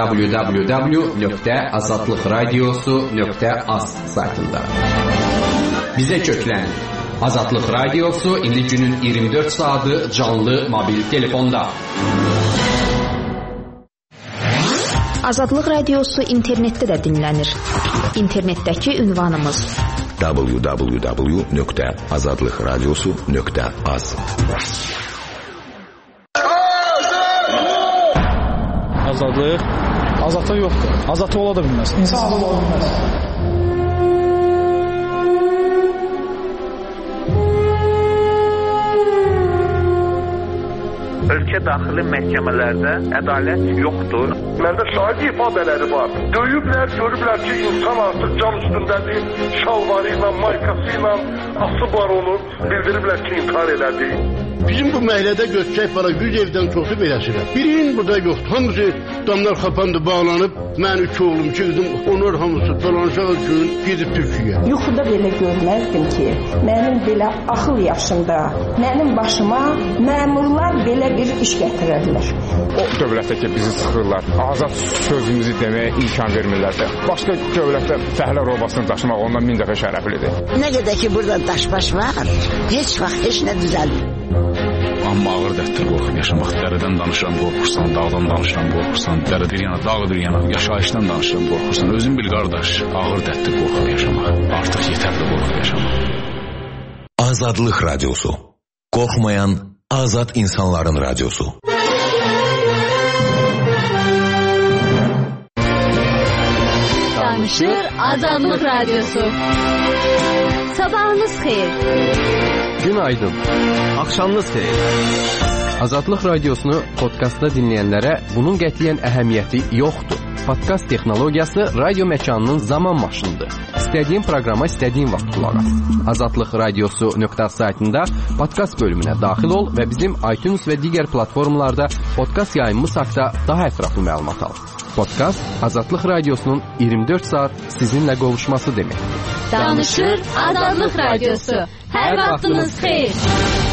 www.azadlıqradiosu.az saytında. Bizə köklən. Azadlıq Radiosu indi günün 24 saatı canlı mobil telefonda. Azadlıq Radiosu internetdə də dinlənir. İnternetdəki ünvanımız www.azadlıqradiosu.az. Azadlıq? Azadlıq yoxdur. Azadlıq ola da bilməz. İnsan azad ola bilməz. Ölkə daxili məhkəmələrdə ədalət yoxdur. Məndə şahid ifadələri var. Döyüblər, görüblər ki, insan artıq can üstündədir. Şalvarı ilə, maykası ilə asıblar onu. Bildiriblər ki, intihar elədi. Bizim bu məhəllədə götürək para 100 evdən çoxu beləsirə. Birinin burada yoxdur. Hamısı damlar xapandı, bağlanıb. Mən 3 oğlum, 2 qızım, onlar hamısı dolanacaq üçün gedib Türkiyəyə. Yuxuda belə görməzdim ki, mənim belə axıl yaşımda, mənim başıma məmurlar belə bir iş gətirərlər. O dövlətdə ki, bizi sıxırlar, azad sözümüzü deməyə imkan vermirlər də. Başqa dövlətdə fəhlə robasını daşımaq ondan 1000 dəfə şərəflidir. Nə qədər ki, burada daş-baş var, heç vaxt heç nə düzəlmir. Amma ağır dərddir qorxub yaşamaq. Dərədən danışıram, qorxursan, dağdan danışıram, qorxursan, dərə bir yana, dağ bir yana, yaşayışdan danışıram, qorxursan. Özün bil qardaş, ağır dərddir qorxub yaşamaq. Artıq yetərli qorxub yaşamaq. Azadlıq Radyosu. Qorxmayan azad insanların radyosu. Danışır Azadlıq Radyosu. Sabahınız xeyir. Günaydın. Axşamınız xeyir. Azadlıq Radiosunu podkastda dinləyənlərə bunun qətiyyən əhəmiyyəti yoxdur. Podkast texnologiyası radio məkanının zaman maşınıdır. İstədiyin proqrama istədiyin vaxt qulaq as. Azadlıq Radiosu.az saytında podkast bölümünə daxil ol və bizim iTunes və digər platformalarda podkast yayımımız haqqında daha ətraflı məlumat al. Podkast Azadlıq Radiosunun 24 saat sizinlə qovuşması deməkdir. Danışır Azadlıq Radiosu. Hər vaxtınız xeyir.